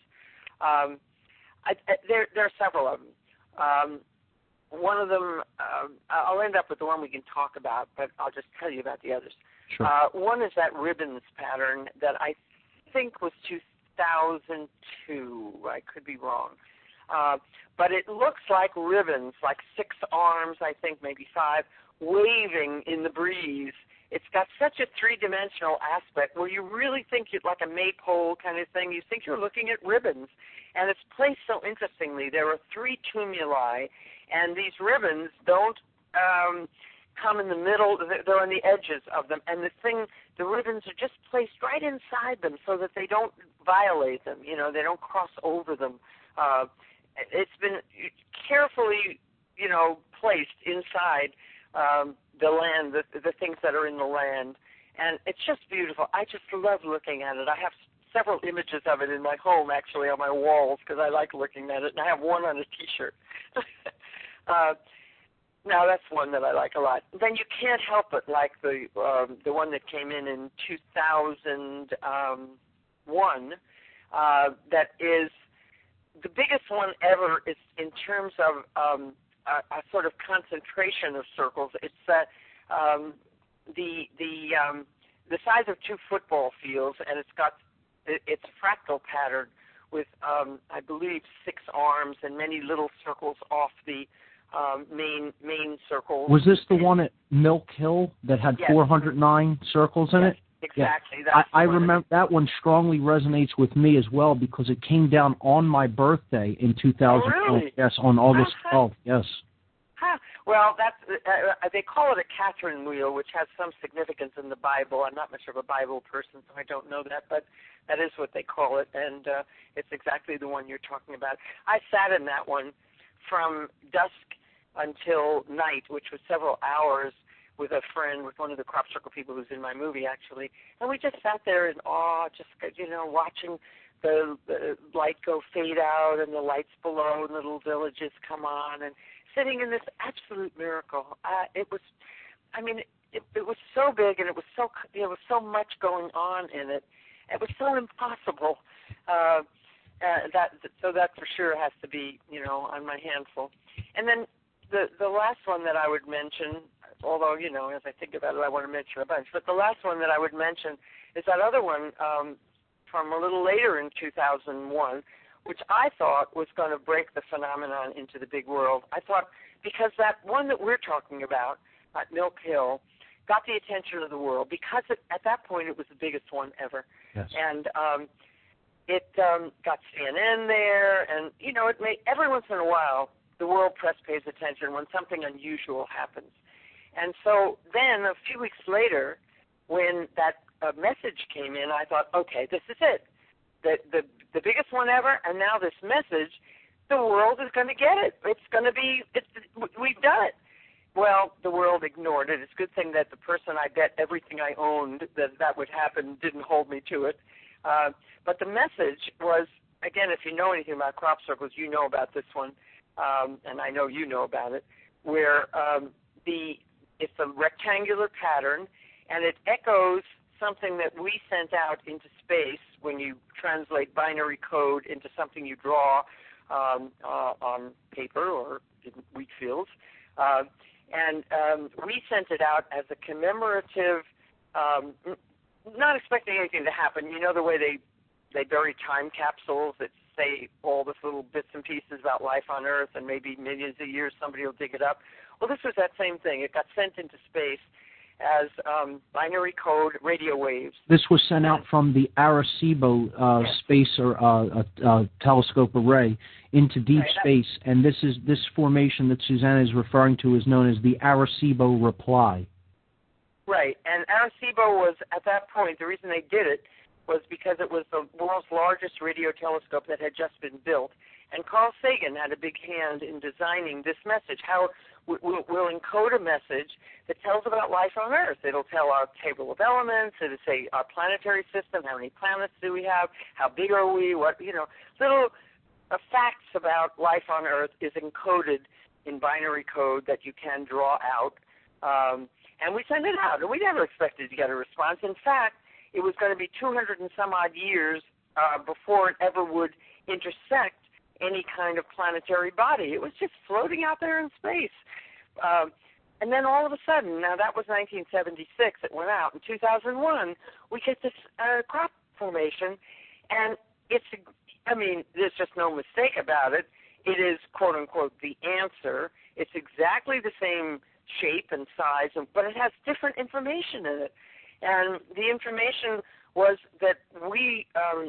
There are several of them. One of them, I'll end up with the one we can talk about, but I'll just tell you about the others. Sure. One is that ribbons pattern that I think was 2002. I could be wrong. But it looks like ribbons, like 6 arms, I think, maybe 5, waving in the breeze. It's got such a three-dimensional aspect where you really think it's like a maypole kind of thing. You think you're looking at ribbons. And it's placed so interestingly. There are 3 tumuli, and these ribbons don't come in the middle. They're on the edges of them. And the ribbons are just placed right inside them so that they don't violate them. They don't cross over them. It's been carefully, placed inside the land, the things that are in the land. And it's just beautiful. I just love looking at it. I have several images of it in my home, actually, on my walls, because I like looking at it. And I have one on a T-shirt. Now, that's one that I like a lot. Then you can't help but like the one that came in 2001 that is the biggest one ever is in terms of a sort of concentration of circles. It's the size of 2 football fields, and it's a fractal pattern with, I believe, 6 arms and many little circles off the main circle. Was this the one at Milk Hill that had 409 circles in it? Exactly. Yeah. I remember that one strongly resonates with me as well because it came down on my birthday in 2012. Oh, really? Yes, on August 12th. Yes. Huh. Well, that's they call it a Catherine wheel, which has some significance in the Bible. I'm not much of a Bible person, so I don't know that, but that is what they call it, and it's exactly the one you're talking about. I sat in that one from dusk until night, which was several hours, with a friend, with one of the crop circle people who's in my movie, actually. And we just sat there in awe, just, watching the light go fade out and the lights below and the little villages come on and sitting in this absolute miracle. It was so big and it was so much going on in it. It was so impossible. So that for sure has to be, on my handful. And then the last one that I would mention, although, as I think about it, I want to mention a bunch. But the last one that I would mention is that other one from a little later in 2001, which I thought was going to break the phenomenon into the big world. I thought because that one that we're talking about at Milk Hill got the attention of the world because at that point it was the biggest one ever. Yes. And it got CNN there, and, it made every once in a while the world press pays attention when something unusual happens. And so then a few weeks later, when that message came in, I thought, okay, this is it. The biggest one ever, and now this message, the world is going to get it. We've done it. Well, the world ignored it. It's a good thing that the person I bet everything I owned that would happen didn't hold me to it. But the message was, again, if you know anything about crop circles, you know about this one, and I know you know about it, where it's a rectangular pattern, and it echoes something that we sent out into space when you translate binary code into something you draw on paper or in wheat fields. And we sent it out as a commemorative, not expecting anything to happen. You know the way they bury time capsules that say all the little bits and pieces about life on Earth, and maybe millions of years somebody will dig it up. Well, this was that same thing. It got sent into space as binary code radio waves. This was sent out from the Arecibo space or telescope array into deep space, and this formation that Susanna is referring to is known as the Arecibo reply. Right, and Arecibo was, at that point, the reason they did it was because it was the world's largest radio telescope that had just been built, And Carl Sagan had a big hand in designing this message, how we'll encode a message that tells about life on Earth. It'll tell our table of elements. It'll say our planetary system, how many planets do we have, how big are we, what, little facts about life on Earth is encoded in binary code that you can draw out. And we send it out. And we never expected to get a response. In fact, it was going to be 200 and some odd years before it ever would intersect any kind of planetary body. It was just floating out there in space. And then all of a sudden, now that was 1976, it went out. In 2001, we get this crop formation, and there's just no mistake about it. It is, quote unquote, the answer. It's exactly the same shape and size, but it has different information in it. And the information was that we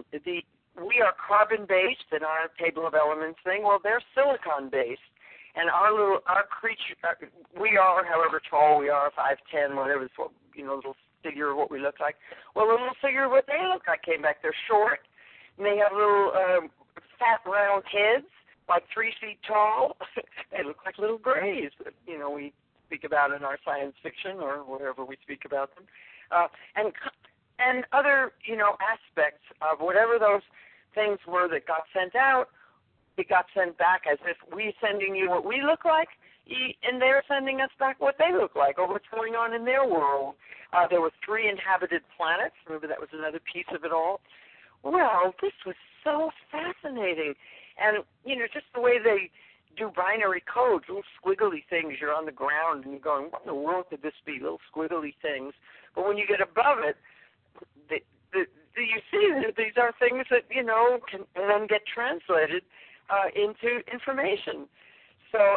are carbon-based in our table of elements thing. Well, they're silicon-based. And our creature, we are, however tall we are, 5'10", whatever, little figure of what we look like. Well, a little figure of what they look like came back. They're short, and they have little fat, round heads, like 3 feet tall. They look like little grays that, we speak about in our science fiction or wherever we speak about them. And other, aspects of whatever those things were that got sent out, it got sent back as if we're sending you what we look like, and they're sending us back what they look like or what's going on in their world. There were 3 inhabited planets. Remember, that was another piece of it all. Well, this was so fascinating. And, just the way they do binary codes, little squiggly things. You're on the ground and you're going, what in the world could this be? Little squiggly things. But when you get above it, you see that these are things that, can then get translated into information. So,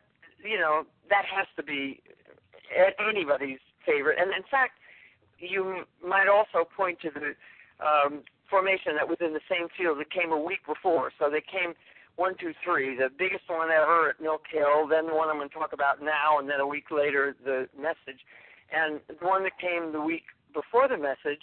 that has to be anybody's favorite. And, in fact, you might also point to the formation that was in the same field that came a week before. So they came 1, 2, 3, the biggest one ever at Milk Hill, then the one I'm going to talk about now, and then a week later, the message. And the one that came the week before the message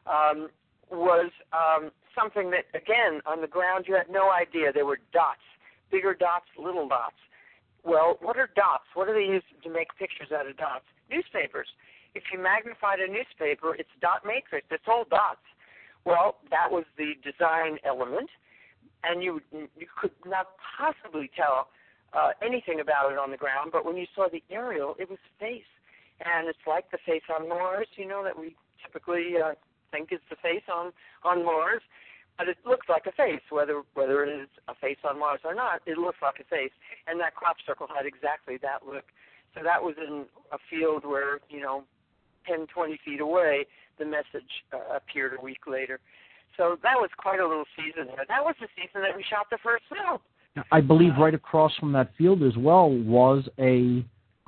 was something that, again, on the ground you had no idea. There were dots, bigger dots, little dots. Well, what are dots? What do they use to make pictures out of dots? Newspapers. If you magnified a newspaper, it's dot matrix. It's all dots. Well, that was the design element, and you could not possibly tell anything about it on the ground, but when you saw the aerial, it was face. And it's like the face on Mars, that we typically think is the face on Mars, but it looks like a face, whether it is a face on Mars or not, it looks like a face. And that crop circle had exactly that look. So that was in a field where, 10, 20 feet away, the message appeared a week later. So that was quite a little season there. That was the season that we shot the first film. I believe right across from that field as well was a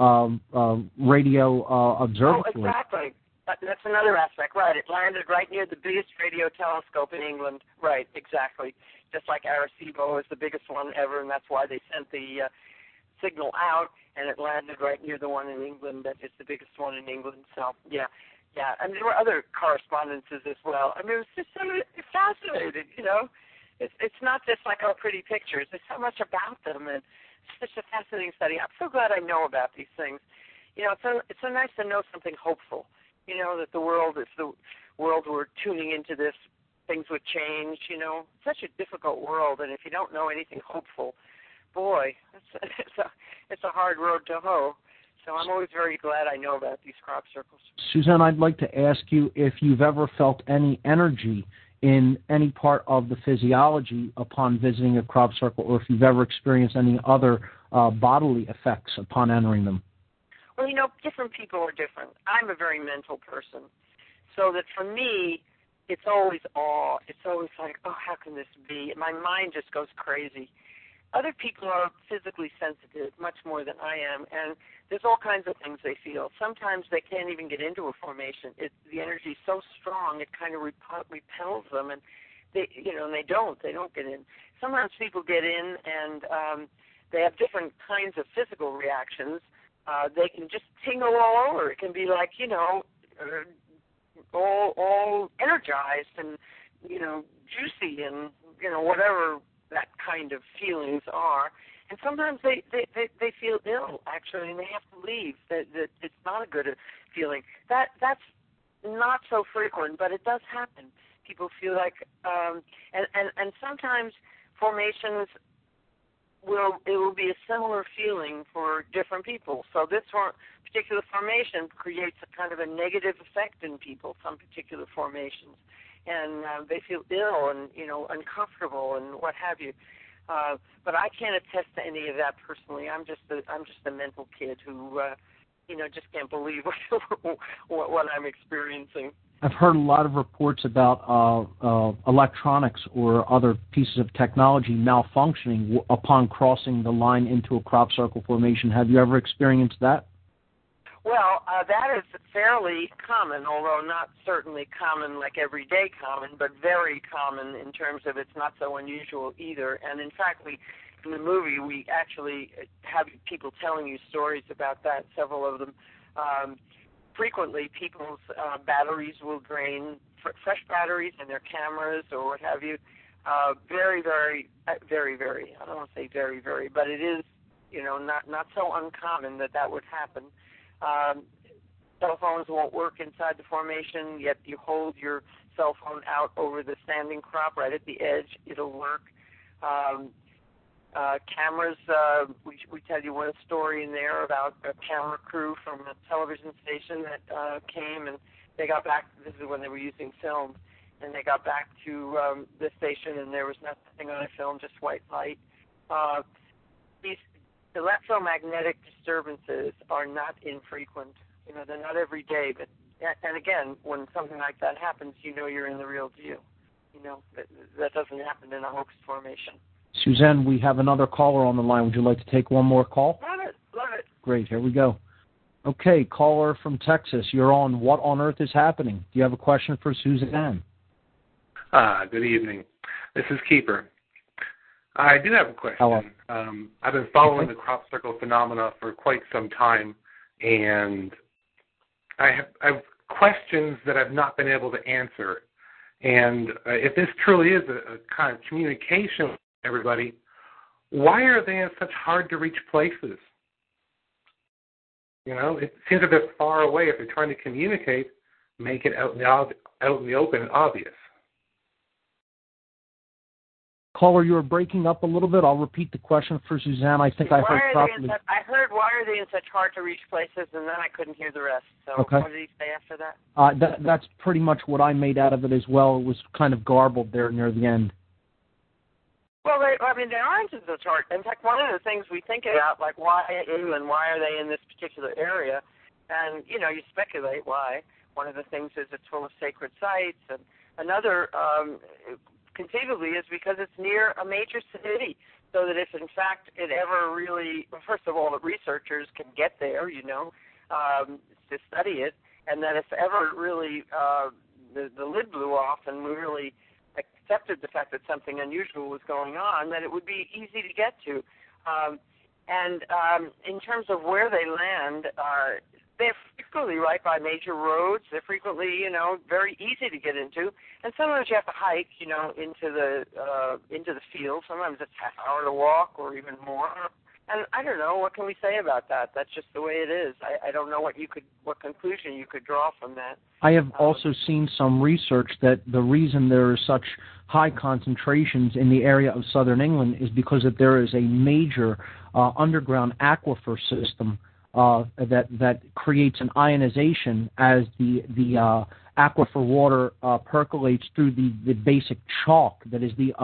radio observatory. Oh, exactly. That's another aspect, right. It landed right near the biggest radio telescope in England. Right, exactly. Just like Arecibo is the biggest one ever, and that's why they sent the signal out, and it landed right near the one in England that is the biggest one in England. So, yeah. And there were other correspondences as well. I mean, it was just so fascinating, It's not just like our pretty pictures. There's so much about them, and it's such a fascinating study. I'm so glad I know about these things. It's so nice to know something hopeful. That the world is the world we're tuning into this, things would change, Such a difficult world, and if you don't know anything hopeful, boy, it's a hard road to hoe. So I'm always very glad I know about these crop circles. Suzanne, I'd like to ask you if you've ever felt any energy in any part of the physiology upon visiting a crop circle, or if you've ever experienced any other bodily effects upon entering them. Well, different people are different. I'm a very mental person. So that for me, it's always awe. It's always like, oh, how can this be? My mind just goes crazy. Other people are physically sensitive, much more than I am, and there's all kinds of things they feel. Sometimes they can't even get into a formation. The energy is so strong, it kind of repels them, and they don't get in. Sometimes people get in, and they have different kinds of physical reactions. They can just tingle all over. It can be like, all energized and, juicy and, whatever that kind of feelings are. And sometimes they feel ill, actually, and they have to leave. That it's not a good feeling. That's not so frequent, but it does happen. People feel like, and sometimes formations it will be a similar feeling for different people. So this particular formation creates a kind of a negative effect in people, some particular formations, and they feel ill and uncomfortable and what have you. But I can't attest to any of that personally. I'm just a mental kid who just can't believe what I'm experiencing. I've heard a lot of reports about electronics or other pieces of technology malfunctioning upon crossing the line into a crop circle formation. Have you ever experienced that? Well, that is fairly common, although not certainly common like everyday common, but very common in terms of it's not so unusual either. And in fact, in the movie, we actually have people telling you stories about that, several of them. Frequently, people's batteries will drain, fresh batteries in their cameras or what have you. Very, very, very, very, I don't want to say very, very, but it is, not so uncommon that would happen. Cell phones won't work inside the formation, yet you hold your cell phone out over the standing crop right at the edge, it'll work. Cameras, we tell you one story in there about a camera crew from a television station that came and they got back, this is when they were using film, and they got back to the station and there was nothing on the film, just white light. These electromagnetic disturbances are not infrequent. They're not every day, but, and again, when something like that happens, you're in the real deal. That doesn't happen in a hoax formation. Suzanne, we have another caller on the line. Would you like to take one more call? Love it. Great, here we go. Okay, caller from Texas, you're on What on Earth is Happening? Do you have a question for Suzanne? Good evening. This is Keeper. I do have a question. Hello. I've been following the crop circle phenomena for quite some time, and I have questions that I've not been able to answer. And if this truly is a kind of communication with everybody, why are they in such hard-to-reach places? It seems a bit far away. If they're trying to communicate, make it out in the open and obvious. Caller, you were breaking up a little bit. I'll repeat the question for Suzanne. I think I heard properly. I heard, why are they in such hard-to-reach places, and then I couldn't hear the rest. So okay. What did he say after that? That's pretty much what I made out of it as well. It was kind of garbled there near the end. Well, they aren't as hard. In fact, one of the things we think about, like why and why are they in this particular area, and, you speculate why. One of the things is it's full of sacred sites, and another conceivably is because it's near a major city, so that if in fact it ever really, first of all, the researchers can get there, to study it, and that if ever really the lid blew off and we really accepted the fact that something unusual was going on, that it would be easy to get to. And in terms of where they land, they're frequently right by major roads. They're frequently, very easy to get into. And sometimes you have to hike, into the field. Sometimes it's half hour to walk or even more. And I don't know, what can we say about that? That's just the way it is. I don't know what conclusion you could draw from that. I have also seen some research that the reason there are such high concentrations in the area of southern England is because that there is a major underground aquifer system that creates an ionization as the aquifer water percolates through the basic chalk that is the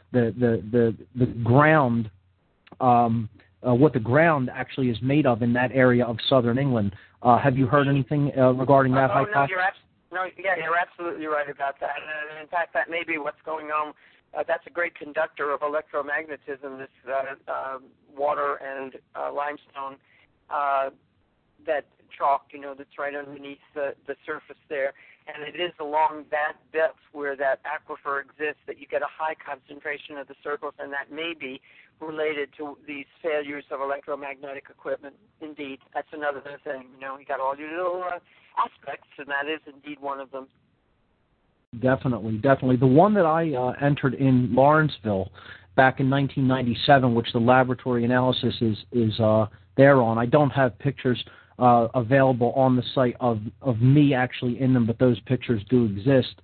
ground. What the ground actually is made of in that area of southern England. Have you heard anything regarding that hypothesis? You're absolutely right about that. And in fact, that may be what's going on. That's a great conductor of electromagnetism, this water and limestone, that chalk, that's right underneath the surface there. And it is along that depth where that aquifer exists that you get a high concentration of the circles, and that may be related to these failures of electromagnetic equipment. Indeed, that's another thing. You got all your little aspects, and that is indeed one of them. Definitely. The one that I entered in Lawrenceville, back in 1997, which the laboratory analysis is there on. I don't have pictures available on the site of me actually in them, but those pictures do exist.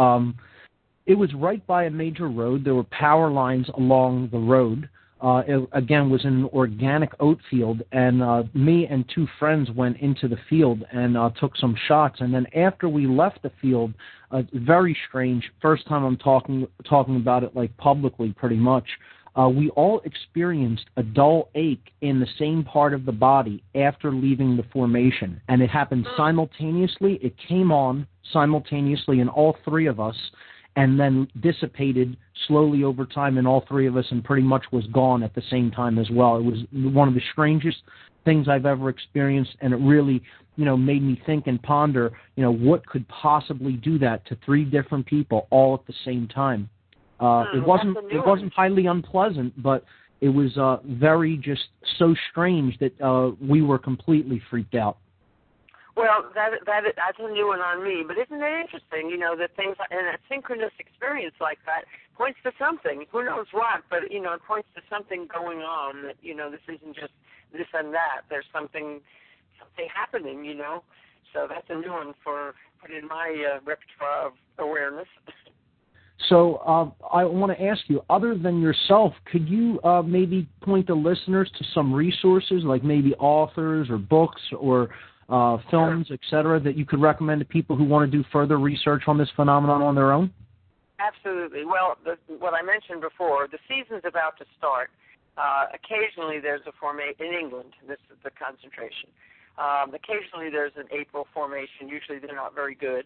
It was right by a major road. There were power lines along the road. It, again, was in an organic oat field, and me and two friends went into the field and took some shots. And then after we left the field, very strange, first time I'm talking about it like publicly pretty much, we all experienced a dull ache in the same part of the body after leaving the formation. And it happened simultaneously. It came on simultaneously in all three of us, and then dissipated slowly over time in all three of us, and pretty much was gone at the same time as well. It was one of the strangest things I've ever experienced, and it really, made me think and ponder, what could possibly do that to three different people all at the same time. It wasn't highly unpleasant, but it was very just so strange that we were completely freaked out. Well, that's a new one on me, but isn't it interesting, that things in a synchronous experience like that points to something, who knows what, but, it points to something going on that, this isn't just this and that. There's something happening, So that's a new one for put in my repertoire of awareness. So I want to ask you, other than yourself, could you maybe point the listeners to some resources, like maybe authors or books or films, et cetera, that you could recommend to people who want to do further research on this phenomenon on their own? Absolutely. Well, what I mentioned before, the season's about to start. Occasionally there's a formation in England. This is the concentration. Occasionally there's an April formation. Usually they're not very good.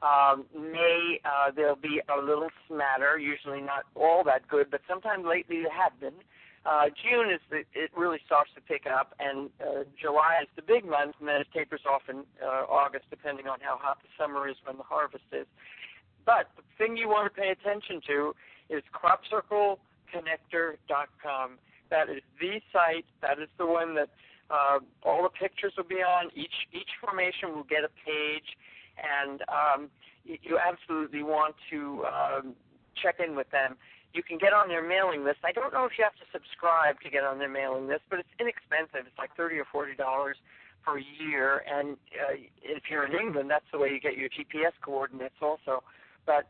May there'll be a little smatter, usually not all that good, but sometimes lately there have been. June it really starts to pick up, and July is the big month, and then it tapers off in August, depending on how hot the summer is when the harvest is. But the thing you want to pay attention to is CropCircleConnector.com. That is the site. That is the one that all the pictures will be on. Each formation will get a page, and you absolutely want to check in with them. You can get on their mailing list. I don't know if you have to subscribe to get on their mailing list, but it's inexpensive. It's like $30 or $40 per year, and if you're in England, that's the way you get your GPS coordinates also. But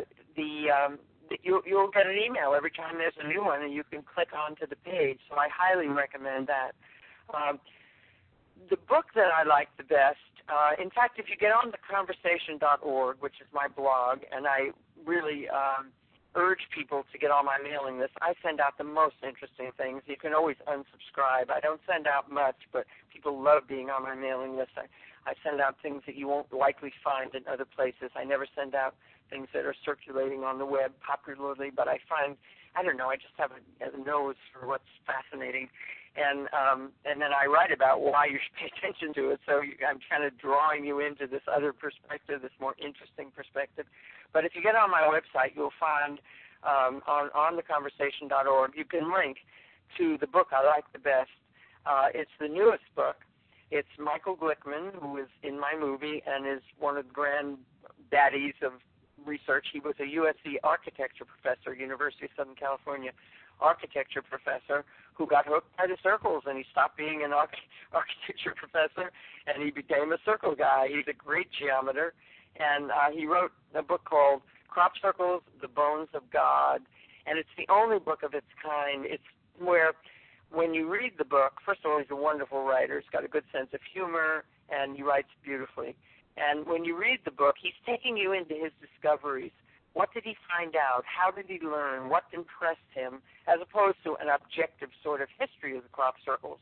you'll get an email every time there's a new one, and you can click onto the page. So I highly recommend that. The book that I like the best, in fact, if you get on theconversation.org, which is my blog, and I really urge people to get on my mailing list. I send out the most interesting things. You can always unsubscribe. I don't send out much, but people love being on my mailing list. I send out things that you won't likely find in other places. I never send out things that are circulating on the web popularly, but I find, I just have a nose for what's fascinating. And then I write about why you should pay attention to it. So I'm kind of drawing you into this other perspective, this more interesting perspective. But if you get on my website, you'll find on theconversation.org, you can link to the book I like the best. It's the newest book. It's Michael Glickman, who is in my movie and is one of the granddaddies of research. He was a USC architecture professor, University of Southern California architecture professor, who got hooked by the circles, and he stopped being an architecture professor, and he became a circle guy. He's a great geometer, and he wrote a book called Crop Circles, The Bones of God, and it's the only book of its kind. It's where when you read the book, first of all, he's a wonderful writer. He's got a good sense of humor, and he writes beautifully. And when you read the book, he's taking you into his discoveries. What did he find out? How did he learn? What impressed him, as opposed to an objective sort of history of the crop circles?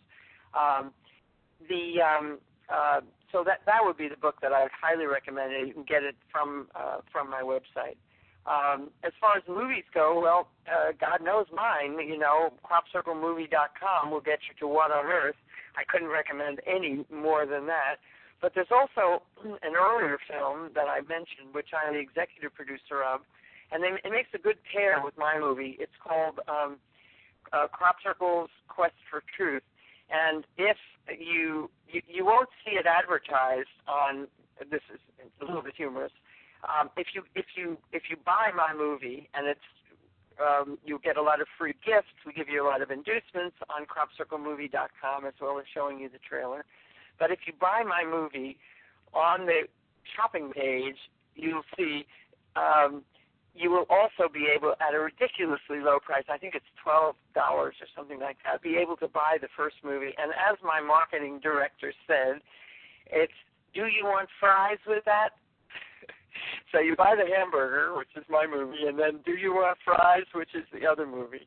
So that would be the book that I would highly recommend. You can get it from my website. As far as movies go, well, God knows mine. CropCircleMovie.com will get you to What on Earth. I couldn't recommend any more than that. But there's also an earlier film that I mentioned, which I'm the executive producer of, and it makes a good pair with my movie. It's called Crop Circle's Quest for Truth. And if you won't see it advertised on, this is a little bit humorous, if you buy my movie, and it's you'll get a lot of free gifts. We give you a lot of inducements on cropcirclemovie.com as well as showing you the trailer. But if you buy my movie on the shopping page, you'll see you will also be able, at a ridiculously low price, I think it's $12 or something like that, be able to buy the first movie. And as my marketing director said, it's, do you want fries with that? So you buy the hamburger, which is my movie, and then do you want fries, which is the other movie.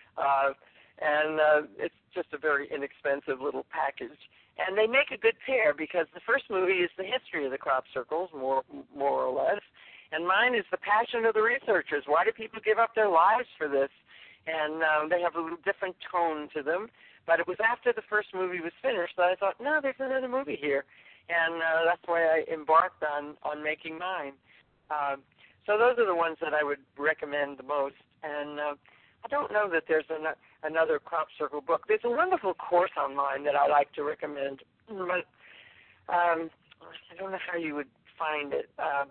It's just a very inexpensive little package. And they make a good pair because the first movie is the history of the crop circles, more or less, and mine is the passion of the researchers. Why do people give up their lives for this? And they have a little different tone to them. But it was after the first movie was finished that I thought, no, there's another movie here. And that's why I embarked on making mine. So those are the ones that I would recommend the most. And I don't know that there's another crop circle book. There's a wonderful course online that I like to recommend, but I don't know how you would find it.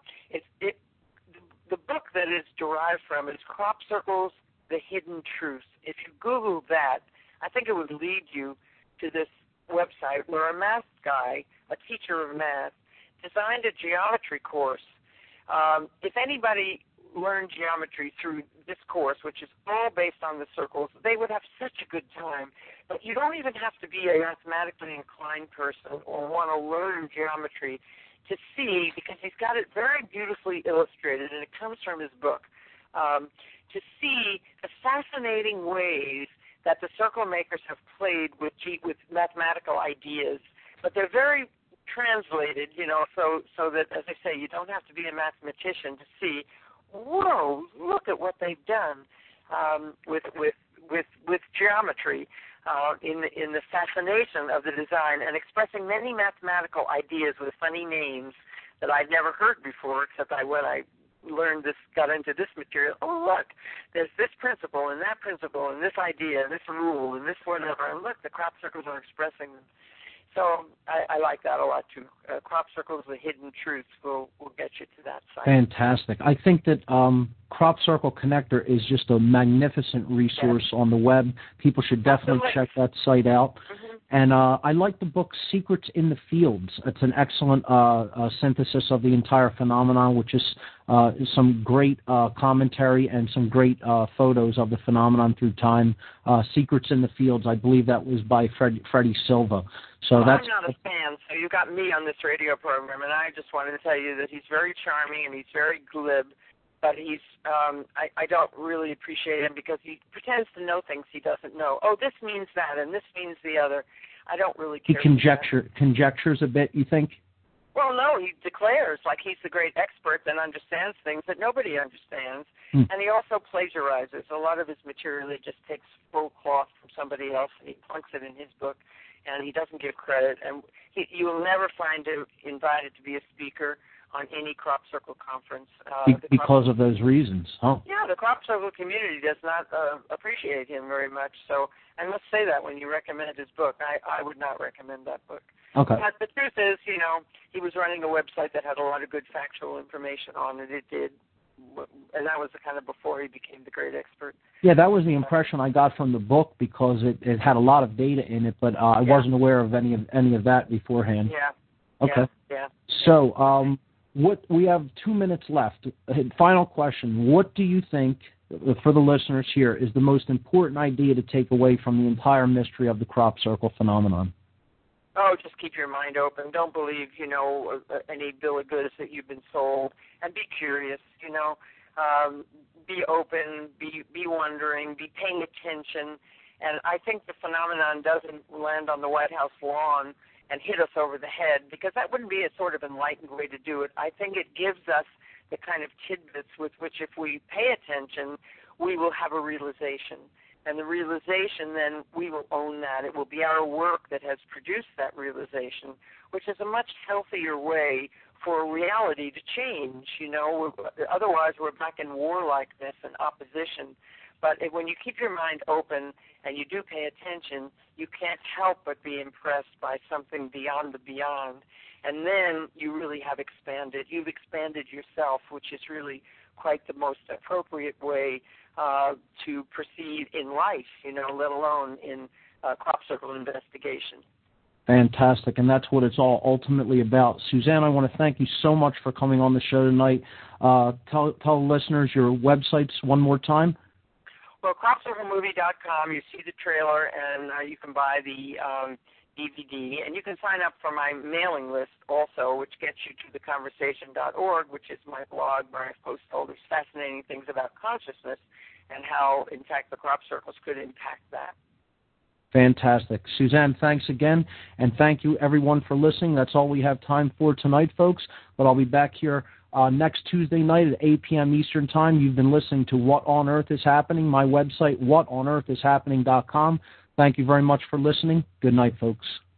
The book that it's derived from is Crop Circles, The Hidden Truths. If you Google that, I think it would lead you to this website where a math guy, a teacher of math, designed a geometry course. If anybody learned geometry through this course, which is all based on the circles, they would have such a good time. But you don't even have to be a mathematically inclined person or want to learn geometry to see, because he's got it very beautifully illustrated, and it comes from his book, to see the fascinating ways that the circle makers have played with mathematical ideas. But they're very translated, so that, as I say, you don't have to be a mathematician to see, whoa, look at what they've done with geometry in the fascination of the design and expressing many mathematical ideas with funny names that I'd never heard before, except when I got into this material. Oh, look, there's this principle and that principle and this idea and this rule and this whatever, and look, the crop circles are expressing them. So I like that a lot, too. Crop Circles, The Hidden Truths will get you to that site. Fantastic. I think that Crop Circle Connector is just a magnificent resource on the web. People should definitely check that site out. Mm-hmm. And I like the book Secrets in the Fields. It's an excellent synthesis of the entire phenomenon, which is some great commentary and some great photos of the phenomenon through time. Secrets in the Fields, I believe that was by Freddie Silva. So I'm not a fan, so you got me on this radio program, and I just wanted to tell you that he's very charming and he's very glib, but he's I don't really appreciate him because he pretends to know things he doesn't know. Oh, this means that, and this means the other. I don't really care. He conjectures a bit, you think? Well, no, he declares like he's the great expert and understands things that nobody understands, and he also plagiarizes. A lot of his material he just takes full cloth from somebody else and he plunks it in his book. And he doesn't give credit, and you will never find him invited to be a speaker on any crop circle conference. Because of those reasons, huh? Yeah, the crop circle community does not appreciate him very much. So I must say that when you recommend his book, I would not recommend that book. Okay. But the truth is, he was running a website that had a lot of good factual information on it. It did. And that was kind of before he became the great expert. Yeah, that was the impression I got from the book because it had a lot of data in it, but I wasn't aware of any of that beforehand. Yeah. Okay. Yeah. So, we have 2 minutes left. Final question: what do you think, for the listeners here, is the most important idea to take away from the entire mystery of the crop circle phenomenon? Oh, just keep your mind open. Don't believe, any bill of goods that you've been sold, and be curious. Be open, be wondering, be paying attention. And I think the phenomenon doesn't land on the White House lawn and hit us over the head, because that wouldn't be a sort of enlightened way to do it. I think it gives us the kind of tidbits with which, if we pay attention, we will have a realization. And the realization, then, we will own that. It will be our work that has produced that realization, which is a much healthier way for reality to change. Otherwise we're back in warlikeness and opposition. But when you keep your mind open and you do pay attention, you can't help but be impressed by something beyond the beyond. and then you really have expanded. You've expanded yourself, which is really quite the most appropriate way to proceed in life, let alone in crop circle investigation. Fantastic, and that's what it's all ultimately about. Suzanne, I want to thank you so much for coming on the show tonight. Tell listeners your websites one more time. Well, CropCircleMovie.com, you see the trailer, and you can buy the DVD, and you can sign up for my mailing list also, which gets you to theconversation.org, which is my blog where I post all these fascinating things about consciousness and how, in fact, the crop circles could impact that. Fantastic. Suzanne, thanks again, and thank you, everyone, for listening. That's all we have time for tonight, folks, but I'll be back here next Tuesday night at 8 p.m. Eastern Time. You've been listening to What on Earth is Happening, my website, whatonearthishappening.com. Thank you very much for listening. Good night, folks.